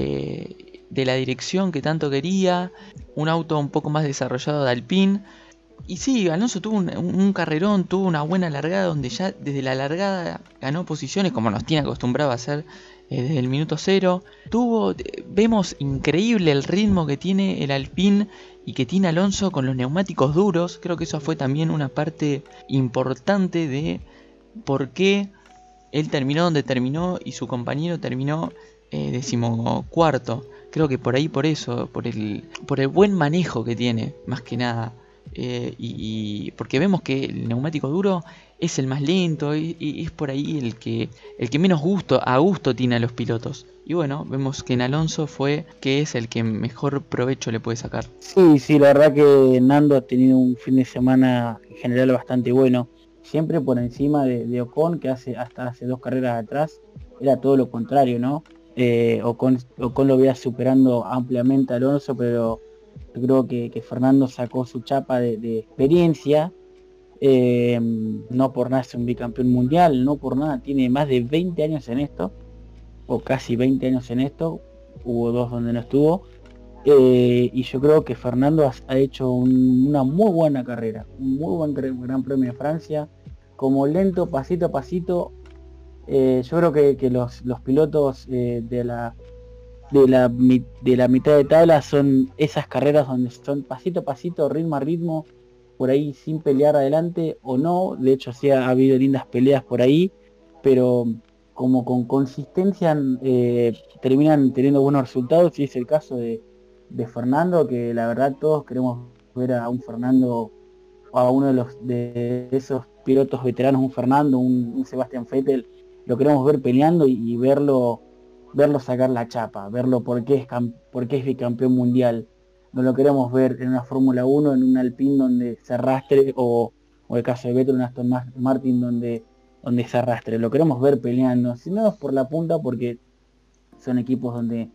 Speaker 7: eh, de la dirección que tanto quería, un auto un poco más desarrollado de Alpine. Y sí, Alonso tuvo un, un carrerón, tuvo una buena largada donde ya desde la largada ganó posiciones como nos tiene acostumbrado a hacer eh, desde el minuto cero. Tuvo, vemos increíble el ritmo que tiene el Alpine y que tiene Alonso con los neumáticos duros. Creo que eso fue también una parte importante de por qué él terminó donde terminó y su compañero terminó eh, decimocuarto. Creo que por ahí, por eso, por el, por el buen manejo que tiene, más que nada. Eh, y, y porque vemos que el neumático duro es el más lento y, y es por ahí el que el que menos gusto a gusto tiene a los pilotos. Y bueno, vemos que en Alonso fue que es el que mejor provecho le puede sacar.
Speaker 8: Sí, sí, la verdad que Nando ha tenido un fin de semana en general bastante bueno, siempre por encima de, de Ocon, que hace hasta hace dos carreras atrás era todo lo contrario, ¿no? Eh, Ocon, Ocon lo veía superando ampliamente a Alonso, pero yo creo que, que Fernando sacó su chapa de, de experiencia, eh, no por nada es un bicampeón mundial, no por nada tiene más de veinte años en esto, o casi veinte años en esto, hubo dos donde no estuvo, eh, y yo creo que Fernando ha, ha hecho un, una muy buena carrera, un muy buen Gran Premio de Francia, como lento, pasito a pasito, eh, yo creo que, que los, los pilotos eh, de la... De la, de la mitad de tabla son esas carreras donde son pasito a pasito, ritmo a ritmo, por ahí sin pelear adelante o no. De hecho sí ha habido lindas peleas por ahí, pero como con consistencia eh, terminan teniendo buenos resultados, y es el caso de, de Fernando, que la verdad todos queremos ver a un Fernando, o a uno de los de esos pilotos veteranos, un Fernando, un, un Sebastian Vettel, lo queremos ver peleando y, y verlo verlo sacar la chapa, verlo porque es, porque es bicampeón mundial. No lo queremos ver en una Fórmula uno, en un Alpine donde se arrastre, o, o el caso de Vettel, un Aston Martin donde, donde se arrastre. Lo queremos ver peleando, si no es por la punta, porque son equipos donde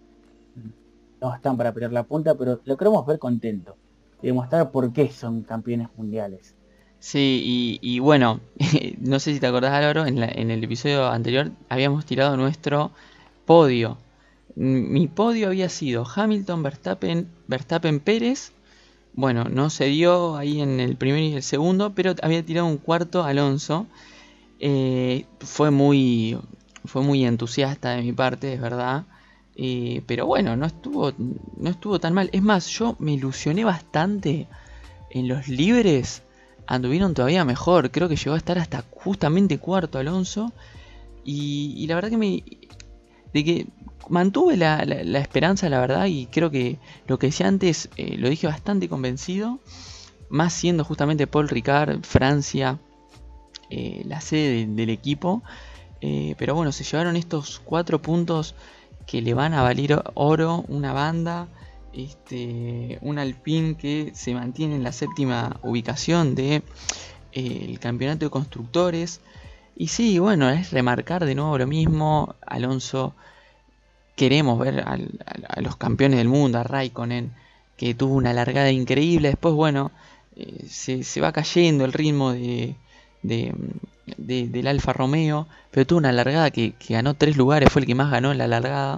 Speaker 8: no están para pelear la punta, pero lo queremos ver contento y demostrar por qué son campeones mundiales.
Speaker 7: Sí, y, y bueno, no sé si te acordás, Álvaro, en, la, en el episodio anterior habíamos tirado nuestro podio. Mi podio había sido Hamilton, Verstappen, Verstappen, Pérez, bueno, no se dio ahí en el primero y el segundo, pero había tirado un cuarto Alonso. Eh, fue muy fue muy entusiasta de mi parte, es verdad. Eh, pero bueno, no estuvo, no estuvo tan mal. Es más, yo me ilusioné bastante en los libres. Anduvieron todavía mejor. Creo que llegó a estar hasta justamente cuarto Alonso. Y, y la verdad que me... De que mantuve la, la, la esperanza, la verdad. Y creo que lo que decía antes eh, lo dije bastante convencido. Más siendo justamente Paul Ricard, Francia, eh, la sede de, del equipo. Eh, pero bueno, se llevaron estos cuatro puntos que le van a valer oro. Una banda, este, un Alpine que se mantiene en la séptima ubicación del de, eh, campeonato de constructores. Y sí, bueno, es remarcar de nuevo lo mismo. Alonso, queremos ver al, a, a los campeones del mundo, a Raikkonen, que tuvo una largada increíble. Después, bueno, eh, se, se va cayendo el ritmo de, de, de, del Alfa Romeo, pero tuvo una largada que, que ganó tres lugares, fue el que más ganó en la largada.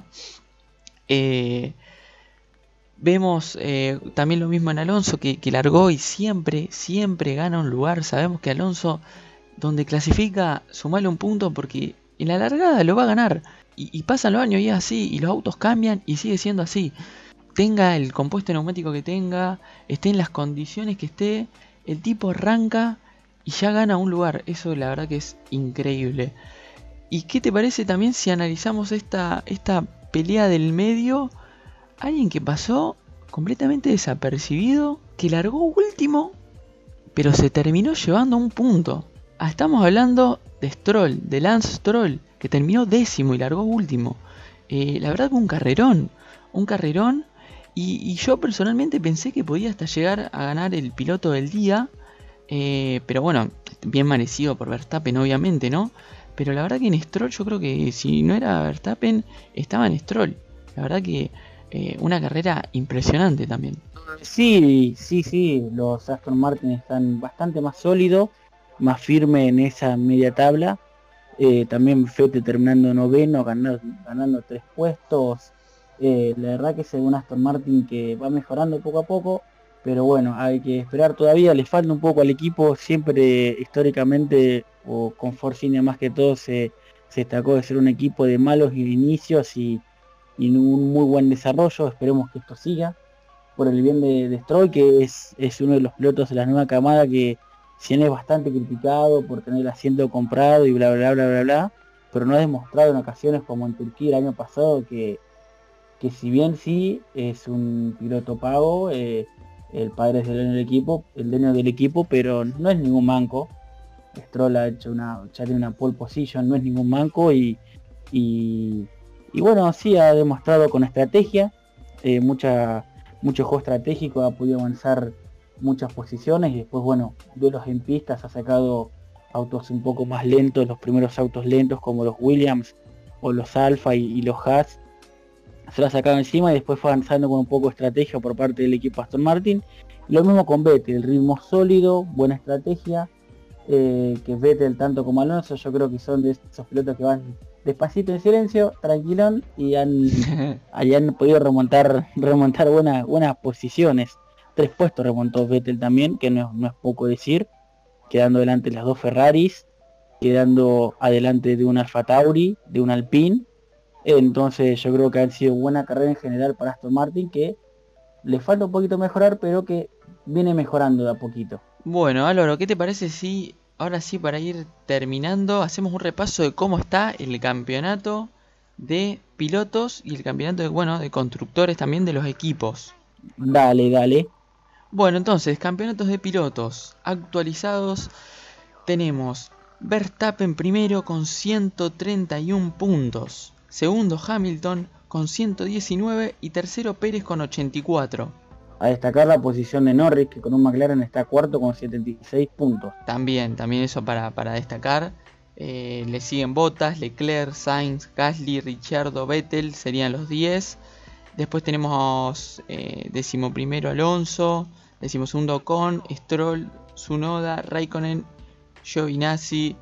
Speaker 7: Eh, vemos eh, también lo mismo en Alonso, que, que largó y siempre, siempre gana un lugar. Sabemos que Alonso, donde clasifica, sumale un punto porque en la largada lo va a ganar. Y, y pasan los años y es así, y los autos cambian y sigue siendo así. Tenga el compuesto neumático que tenga, esté en las condiciones que esté, el tipo arranca y ya gana un lugar. Eso la verdad que es increíble. ¿Y qué te parece también si analizamos esta, esta pelea del medio? Alguien que pasó completamente desapercibido, que largó último, pero se terminó llevando un punto. Ah, estamos hablando de Stroll, de Lance Stroll, que terminó décimo y largó último. Eh, la verdad que un carrerón, un carrerón. Y, y yo personalmente pensé que podía hasta llegar a ganar el piloto del día. Eh, pero bueno, bien merecido por Verstappen, obviamente, ¿no? Pero la verdad que en Stroll, yo creo que si no era Verstappen, estaba en Stroll. La verdad que eh, una carrera impresionante también.
Speaker 8: Sí, sí, sí, los Aston Martin están bastante más sólidos, más firmes en esa media tabla. Eh, también Vettel terminando noveno, ganando, ganando tres puestos. Eh, la verdad que es un Aston Martin que va mejorando poco a poco, pero bueno, hay que esperar todavía. Le falta un poco al equipo. Siempre históricamente, o con Force India más que todo, se, se destacó de ser un equipo de malos inicios y, y un muy buen desarrollo. Esperemos que esto siga por el bien de, de Stroll, que es, es uno de los pilotos de la nueva camada que si bien es bastante criticado por tener el asiento comprado y bla bla bla bla bla, pero no ha demostrado en ocasiones como en Turquía el año pasado que, que si bien sí es un piloto pago, eh, el padre es el dueño del equipo, el dueño del equipo, pero no es ningún manco. Stroll ha hecho una, ya tiene una pole position, no es ningún manco y, y, y bueno, sí ha demostrado con estrategia, eh, mucha, mucho juego estratégico, ha podido avanzar muchas posiciones y después, bueno, duelos en pistas, ha sacado autos un poco más lentos, los primeros autos lentos como los Williams o los Alfa y, y los Haas, se lo ha sacado encima y después fue avanzando con un poco de estrategia por parte del equipo Aston Martin. Lo mismo con Vettel, el ritmo sólido, buena estrategia, eh, que Vettel tanto como Alonso, yo creo que son de esos pilotos que van despacito en silencio, tranquilón, y han, y han podido remontar remontar buenas buenas posiciones. Tres puestos remontó Vettel también, que no, no es poco decir, quedando delante de las dos Ferraris, quedando adelante de un Alfa Tauri, de un Alpine. Entonces yo creo que ha sido buena carrera en general para Aston Martin, que le falta un poquito mejorar, pero que viene mejorando de a poquito.
Speaker 7: Bueno, Álvaro, ¿qué te parece si ahora sí, para ir terminando, hacemos un repaso de cómo está el campeonato de pilotos y el campeonato de, bueno, de constructores también de los equipos?
Speaker 8: Dale, dale.
Speaker 7: Bueno, entonces, campeonatos de pilotos actualizados. Tenemos Verstappen primero con ciento treinta y uno puntos. Segundo Hamilton con ciento diecinueve y tercero Pérez con ochenta y cuatro.
Speaker 8: A destacar la posición de Norris, que con un McLaren está cuarto con setenta y seis puntos.
Speaker 7: También, también eso para, para destacar. Eh, le siguen Bottas, Leclerc, Sainz, Gasly, Ricciardo, Vettel, serían los diez. Después tenemos eh, décimo primero Alonso, décimo segundo Ocon, Stroll, Tsunoda, Raikkonen, Giovinazzi.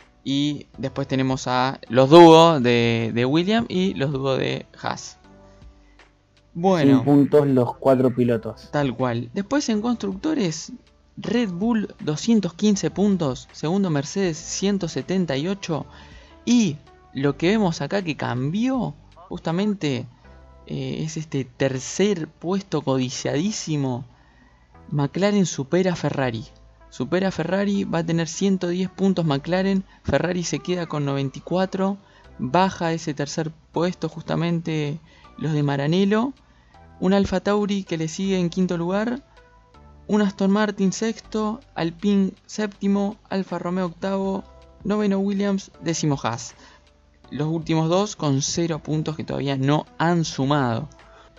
Speaker 7: Y después tenemos a los dúos de, de Williams y los dúos de Haas. Bueno,
Speaker 8: sin puntos los cuatro pilotos.
Speaker 7: Tal cual. Después en constructores, Red Bull doscientos quince puntos, segundo Mercedes ciento setenta y ocho. Y lo que vemos acá que cambió justamente eh, es este tercer puesto codiciadísimo. McLaren supera a Ferrari. Supera a Ferrari, va a tener ciento diez puntos McLaren, Ferrari se queda con noventa y cuatro, baja ese tercer puesto justamente los de Maranello, un Alfa Tauri que le sigue en quinto lugar, un Aston Martin sexto, Alpine séptimo, Alfa Romeo octavo, noveno Williams, décimo Haas. Los últimos dos con cero puntos que todavía no han sumado.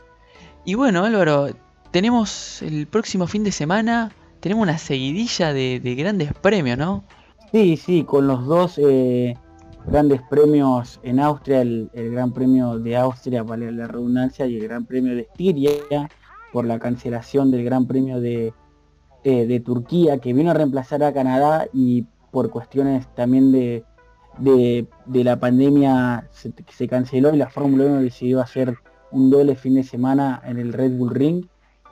Speaker 7: Y bueno, Álvaro, tenemos el próximo fin de semana, tenemos una seguidilla de, de grandes premios, ¿no?
Speaker 8: Sí, sí, con los dos eh, grandes premios en Austria, el, el Gran Premio de Austria, vale la redundancia, y el Gran Premio de Estiria, por la cancelación del Gran Premio de, eh, de Turquía, que vino a reemplazar a Canadá y por cuestiones también de, de, de la pandemia se, se canceló y la Fórmula uno decidió hacer un doble fin de semana en el Red Bull Ring,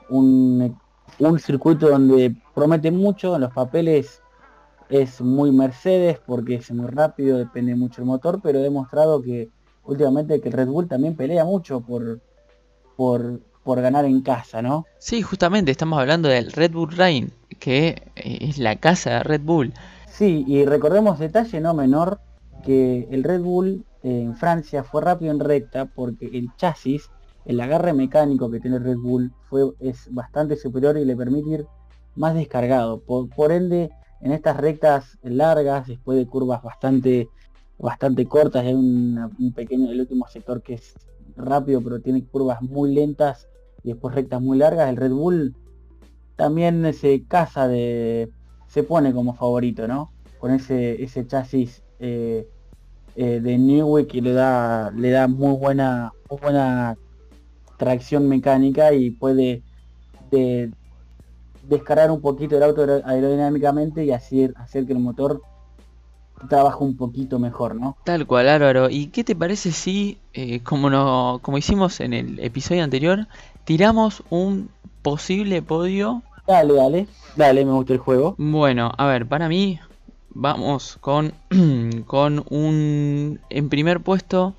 Speaker 8: un, un circuito donde promete mucho, en los papeles es muy Mercedes porque es muy rápido, depende mucho del motor, pero he demostrado que últimamente que el Red Bull también pelea mucho por, por, por ganar en casa, ¿no?
Speaker 7: Sí, justamente estamos hablando del Red Bull Ring, que es la casa de Red Bull.
Speaker 8: Sí, y recordemos detalle no menor, que el Red Bull eh, en Francia fue rápido en recta porque el chasis, el agarre mecánico que tiene el Red Bull fue, es bastante superior y le permite ir más descargado. Por, por ende, en estas rectas largas, después de curvas bastante bastante cortas, hay una, un pequeño, el último sector que es rápido pero tiene curvas muy lentas y después rectas muy largas, el Red Bull también se casa de, se pone como favorito, ¿no? Con ese, ese chasis eh, eh, de Newey que le da, le da muy buena, muy buena tracción mecánica y puede de, descargar un poquito el auto aerodinámicamente y así hacer que el motor trabaje un poquito mejor, ¿no?
Speaker 7: Tal cual, Álvaro. ¿Y qué te parece si, eh, como, no, como hicimos en el episodio anterior, tiramos un posible podio?
Speaker 8: Dale, dale, dale, me gusta el juego.
Speaker 7: Bueno, a ver, para mí vamos con, con un, en primer puesto,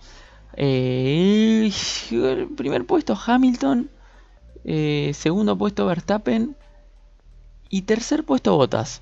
Speaker 7: eh, el primer puesto Hamilton, eh, segundo puesto Verstappen y tercer puesto Bottas.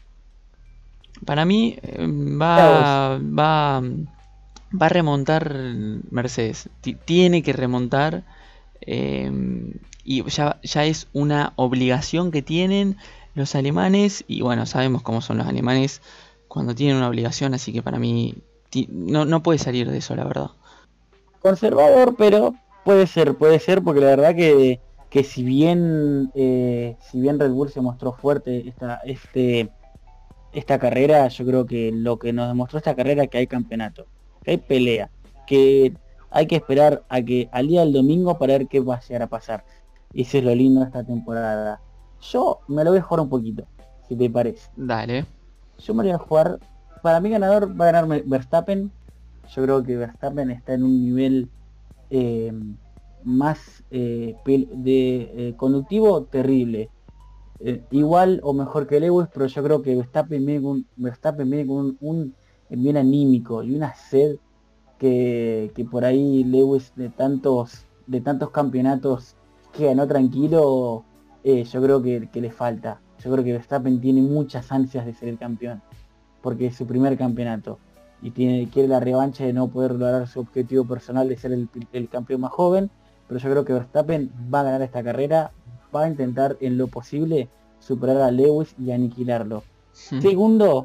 Speaker 7: Para mí eh, va, va, va a remontar Mercedes, T- tiene que remontar eh, y ya, ya es una obligación que tienen los alemanes y bueno, sabemos cómo son los alemanes cuando tienen una obligación, así que para mí ti- no, no puede salir de eso, la verdad.
Speaker 8: Conservador, pero puede ser, puede ser porque la verdad que, que si bien eh, si bien Red Bull se mostró fuerte esta, este, esta carrera, yo creo que lo que nos demostró esta carrera es que hay campeonato, que hay pelea, que hay que esperar a que al día del domingo para ver qué va a llegar a pasar. Y eso es lo lindo de esta temporada. Yo me lo voy a jugar un poquito, si te parece.
Speaker 7: Dale.
Speaker 8: Yo me lo voy a jugar, para mí ganador va a ganar Verstappen. Yo creo que Verstappen está en un nivel eh, más eh, de eh, conductivo terrible. Eh, igual o mejor que Lewis, pero yo creo que Verstappen viene con, Verstappen viene con un, un bien anímico y una sed que, que por ahí Lewis de tantos de tantos campeonatos que ganó tranquilo, eh, yo creo que, que le falta. Yo creo que Verstappen tiene muchas ansias de ser el campeón, porque es su primer campeonato y tiene, quiere la revancha de no poder lograr su objetivo personal de ser el, el campeón más joven, pero yo creo que Verstappen va a ganar esta carrera, va a intentar en lo posible superar a Lewis y aniquilarlo. Hmm. Segundo,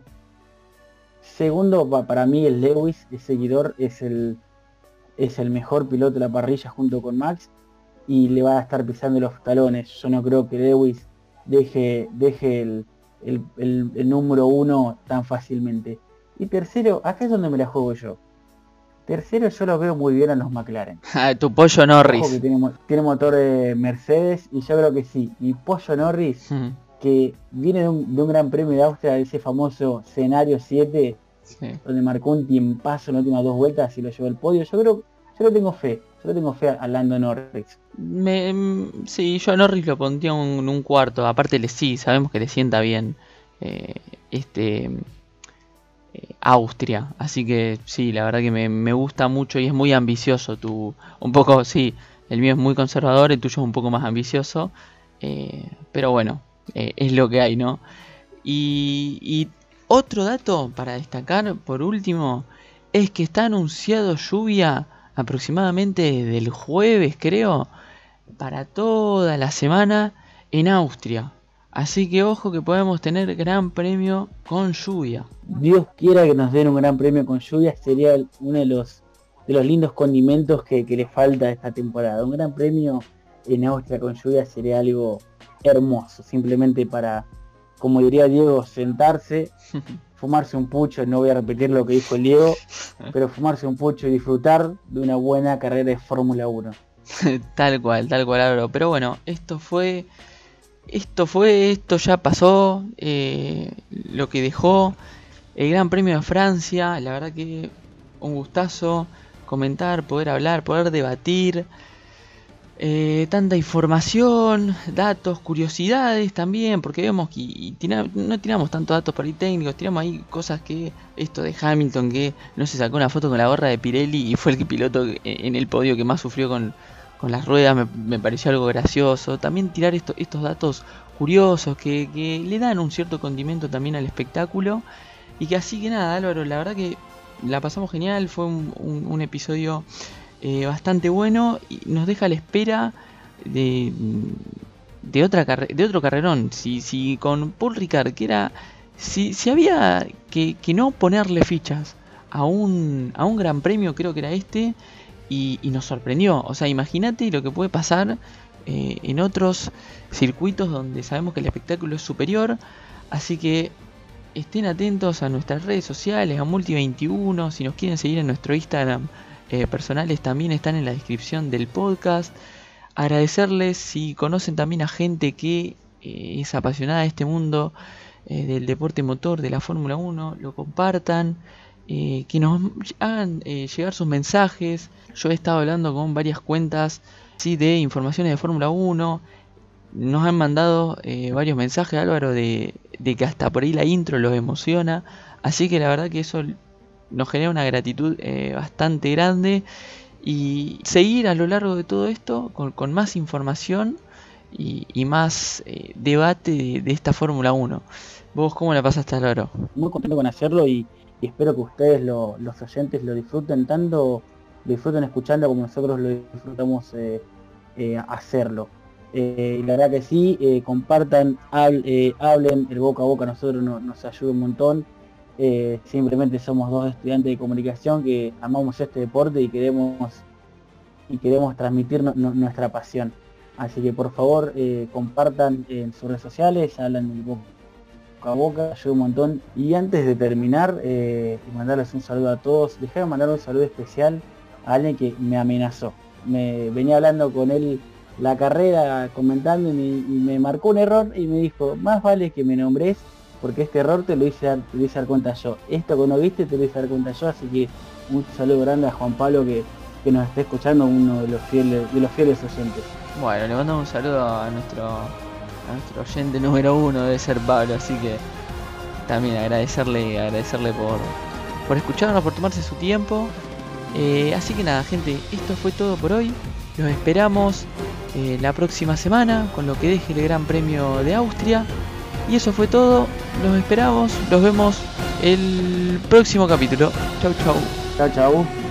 Speaker 8: segundo para mí el Lewis, el seguidor, es el, es el mejor piloto de la parrilla junto con Max y le va a estar pisando los talones. Yo no creo que Lewis deje, deje el, el, el, el número uno tan fácilmente. Y tercero, acá es donde me la juego yo. Tercero yo lo veo muy bien a los McLaren.
Speaker 7: Tu pollo Norris.
Speaker 8: Que tiene, tiene motor de Mercedes y yo creo que sí. Mi pollo Norris, uh-huh. que viene de un, de un gran premio de Austria, ese famoso escenario siete, sí. donde marcó un tiempazo en las últimas dos vueltas y lo llevó al podio. Yo creo, yo le tengo fe. Yo tengo fe a Lando Norris.
Speaker 7: Me, sí, yo a Norris lo pondría en un, un cuarto. Aparte, le sí, sabemos que le sienta bien eh, este eh, Austria. Así que sí, la verdad que me, me gusta mucho y es muy ambicioso. Tu, un poco, sí, el mío es muy conservador, el tuyo es un poco más ambicioso. Eh, pero bueno, eh, es lo que hay, ¿no? Y, y otro dato para destacar, por último, es que está anunciado lluvia aproximadamente desde el jueves, creo, para toda la semana en Austria. Así que ojo que podemos tener gran premio con lluvia.
Speaker 8: Dios quiera que nos den un gran premio con lluvia, sería uno de los de los lindos condimentos que, que le falta a esta temporada. Un gran premio en Austria con lluvia sería algo hermoso, simplemente para, como diría Diego, sentarse, fumarse un pucho, no voy a repetir lo que dijo el Diego, pero fumarse un pucho y disfrutar de una buena carrera de Fórmula uno.
Speaker 7: Tal cual, tal cual, Álvaro. Pero bueno, esto fue, esto fue, esto ya pasó, eh, lo que dejó el Gran Premio de Francia. La verdad que un gustazo comentar, poder hablar, poder debatir. Eh, tanta información, datos, curiosidades también, porque vemos que y tira, no tiramos tantos datos por ahí técnicos, tiramos ahí cosas que, esto de Hamilton que no se sacó una foto con la gorra de Pirelli y fue el piloto en el podio que más sufrió con, con las ruedas, me, me pareció algo gracioso. También tirar esto, estos datos curiosos que, que le dan un cierto condimento también al espectáculo. Y que así que nada, Álvaro, la verdad que la pasamos genial, fue un, un, un episodio Eh, bastante bueno y nos deja a la espera de, de otra carre de otro carrerón. Si, si con Paul Ricard, que era si, si había que, que no ponerle fichas a un, a un gran premio, creo que era este, y, y nos sorprendió. O sea, imagínate lo que puede pasar eh, en otros circuitos donde sabemos que el espectáculo es superior. Así que estén atentos a nuestras redes sociales, a Multi veintiuno, si nos quieren seguir en nuestro Instagram. Eh, personales también están en la descripción del podcast. Agradecerles si conocen también a gente que eh, es apasionada de este mundo eh, del deporte motor, de la Fórmula uno, lo compartan, eh, que nos hagan eh, llegar sus mensajes. Yo he estado hablando con varias cuentas sí, de informaciones de Fórmula uno. Nos han mandado eh, varios mensajes, Álvaro, de, de que hasta por ahí la intro los emociona. Así que la verdad que eso nos genera una gratitud eh, bastante grande, y seguir a lo largo de todo esto con, con más información y, y más eh, debate de, de esta Fórmula uno. ¿Vos cómo la pasaste, Álvaro?
Speaker 8: Muy contento con hacerlo y, y espero que ustedes, lo, los oyentes, lo disfruten tanto, lo disfruten escuchando como nosotros lo disfrutamos eh, eh, hacerlo. Eh, y la verdad que sí, eh, compartan, hable, eh, hablen, el boca a boca a nosotros no, nos ayuda un montón. Eh, simplemente somos dos estudiantes de comunicación que amamos este deporte y queremos y queremos transmitir no, no, nuestra pasión. Así que por favor eh, compartan en sus redes sociales, hablan del boca a boca, ayuda un montón. Y antes de terminar eh, y mandarles un saludo a todos, dejé de mandar un saludo especial a alguien que me amenazó. Me venía hablando con él la carrera, comentando y me, y me marcó un error y me dijo, más vale que me nombres, porque este error te lo hice, te lo hice dar cuenta yo. Esto que no viste te lo hice dar cuenta yo, así que un saludo grande a Juan Pablo que, que nos está escuchando, uno de los fieles, de los fieles oyentes.
Speaker 7: Bueno, le mandamos un saludo a nuestro, a nuestro oyente número uno, debe ser Pablo, así que también agradecerle, agradecerle por, por escucharnos, por tomarse su tiempo. Eh, así que nada, gente, esto fue todo por hoy. Los esperamos eh, la próxima semana con lo que deje el Gran Premio de Austria. Y eso fue todo, los esperamos, los vemos el próximo capítulo. Chau chau.
Speaker 8: Chau chau.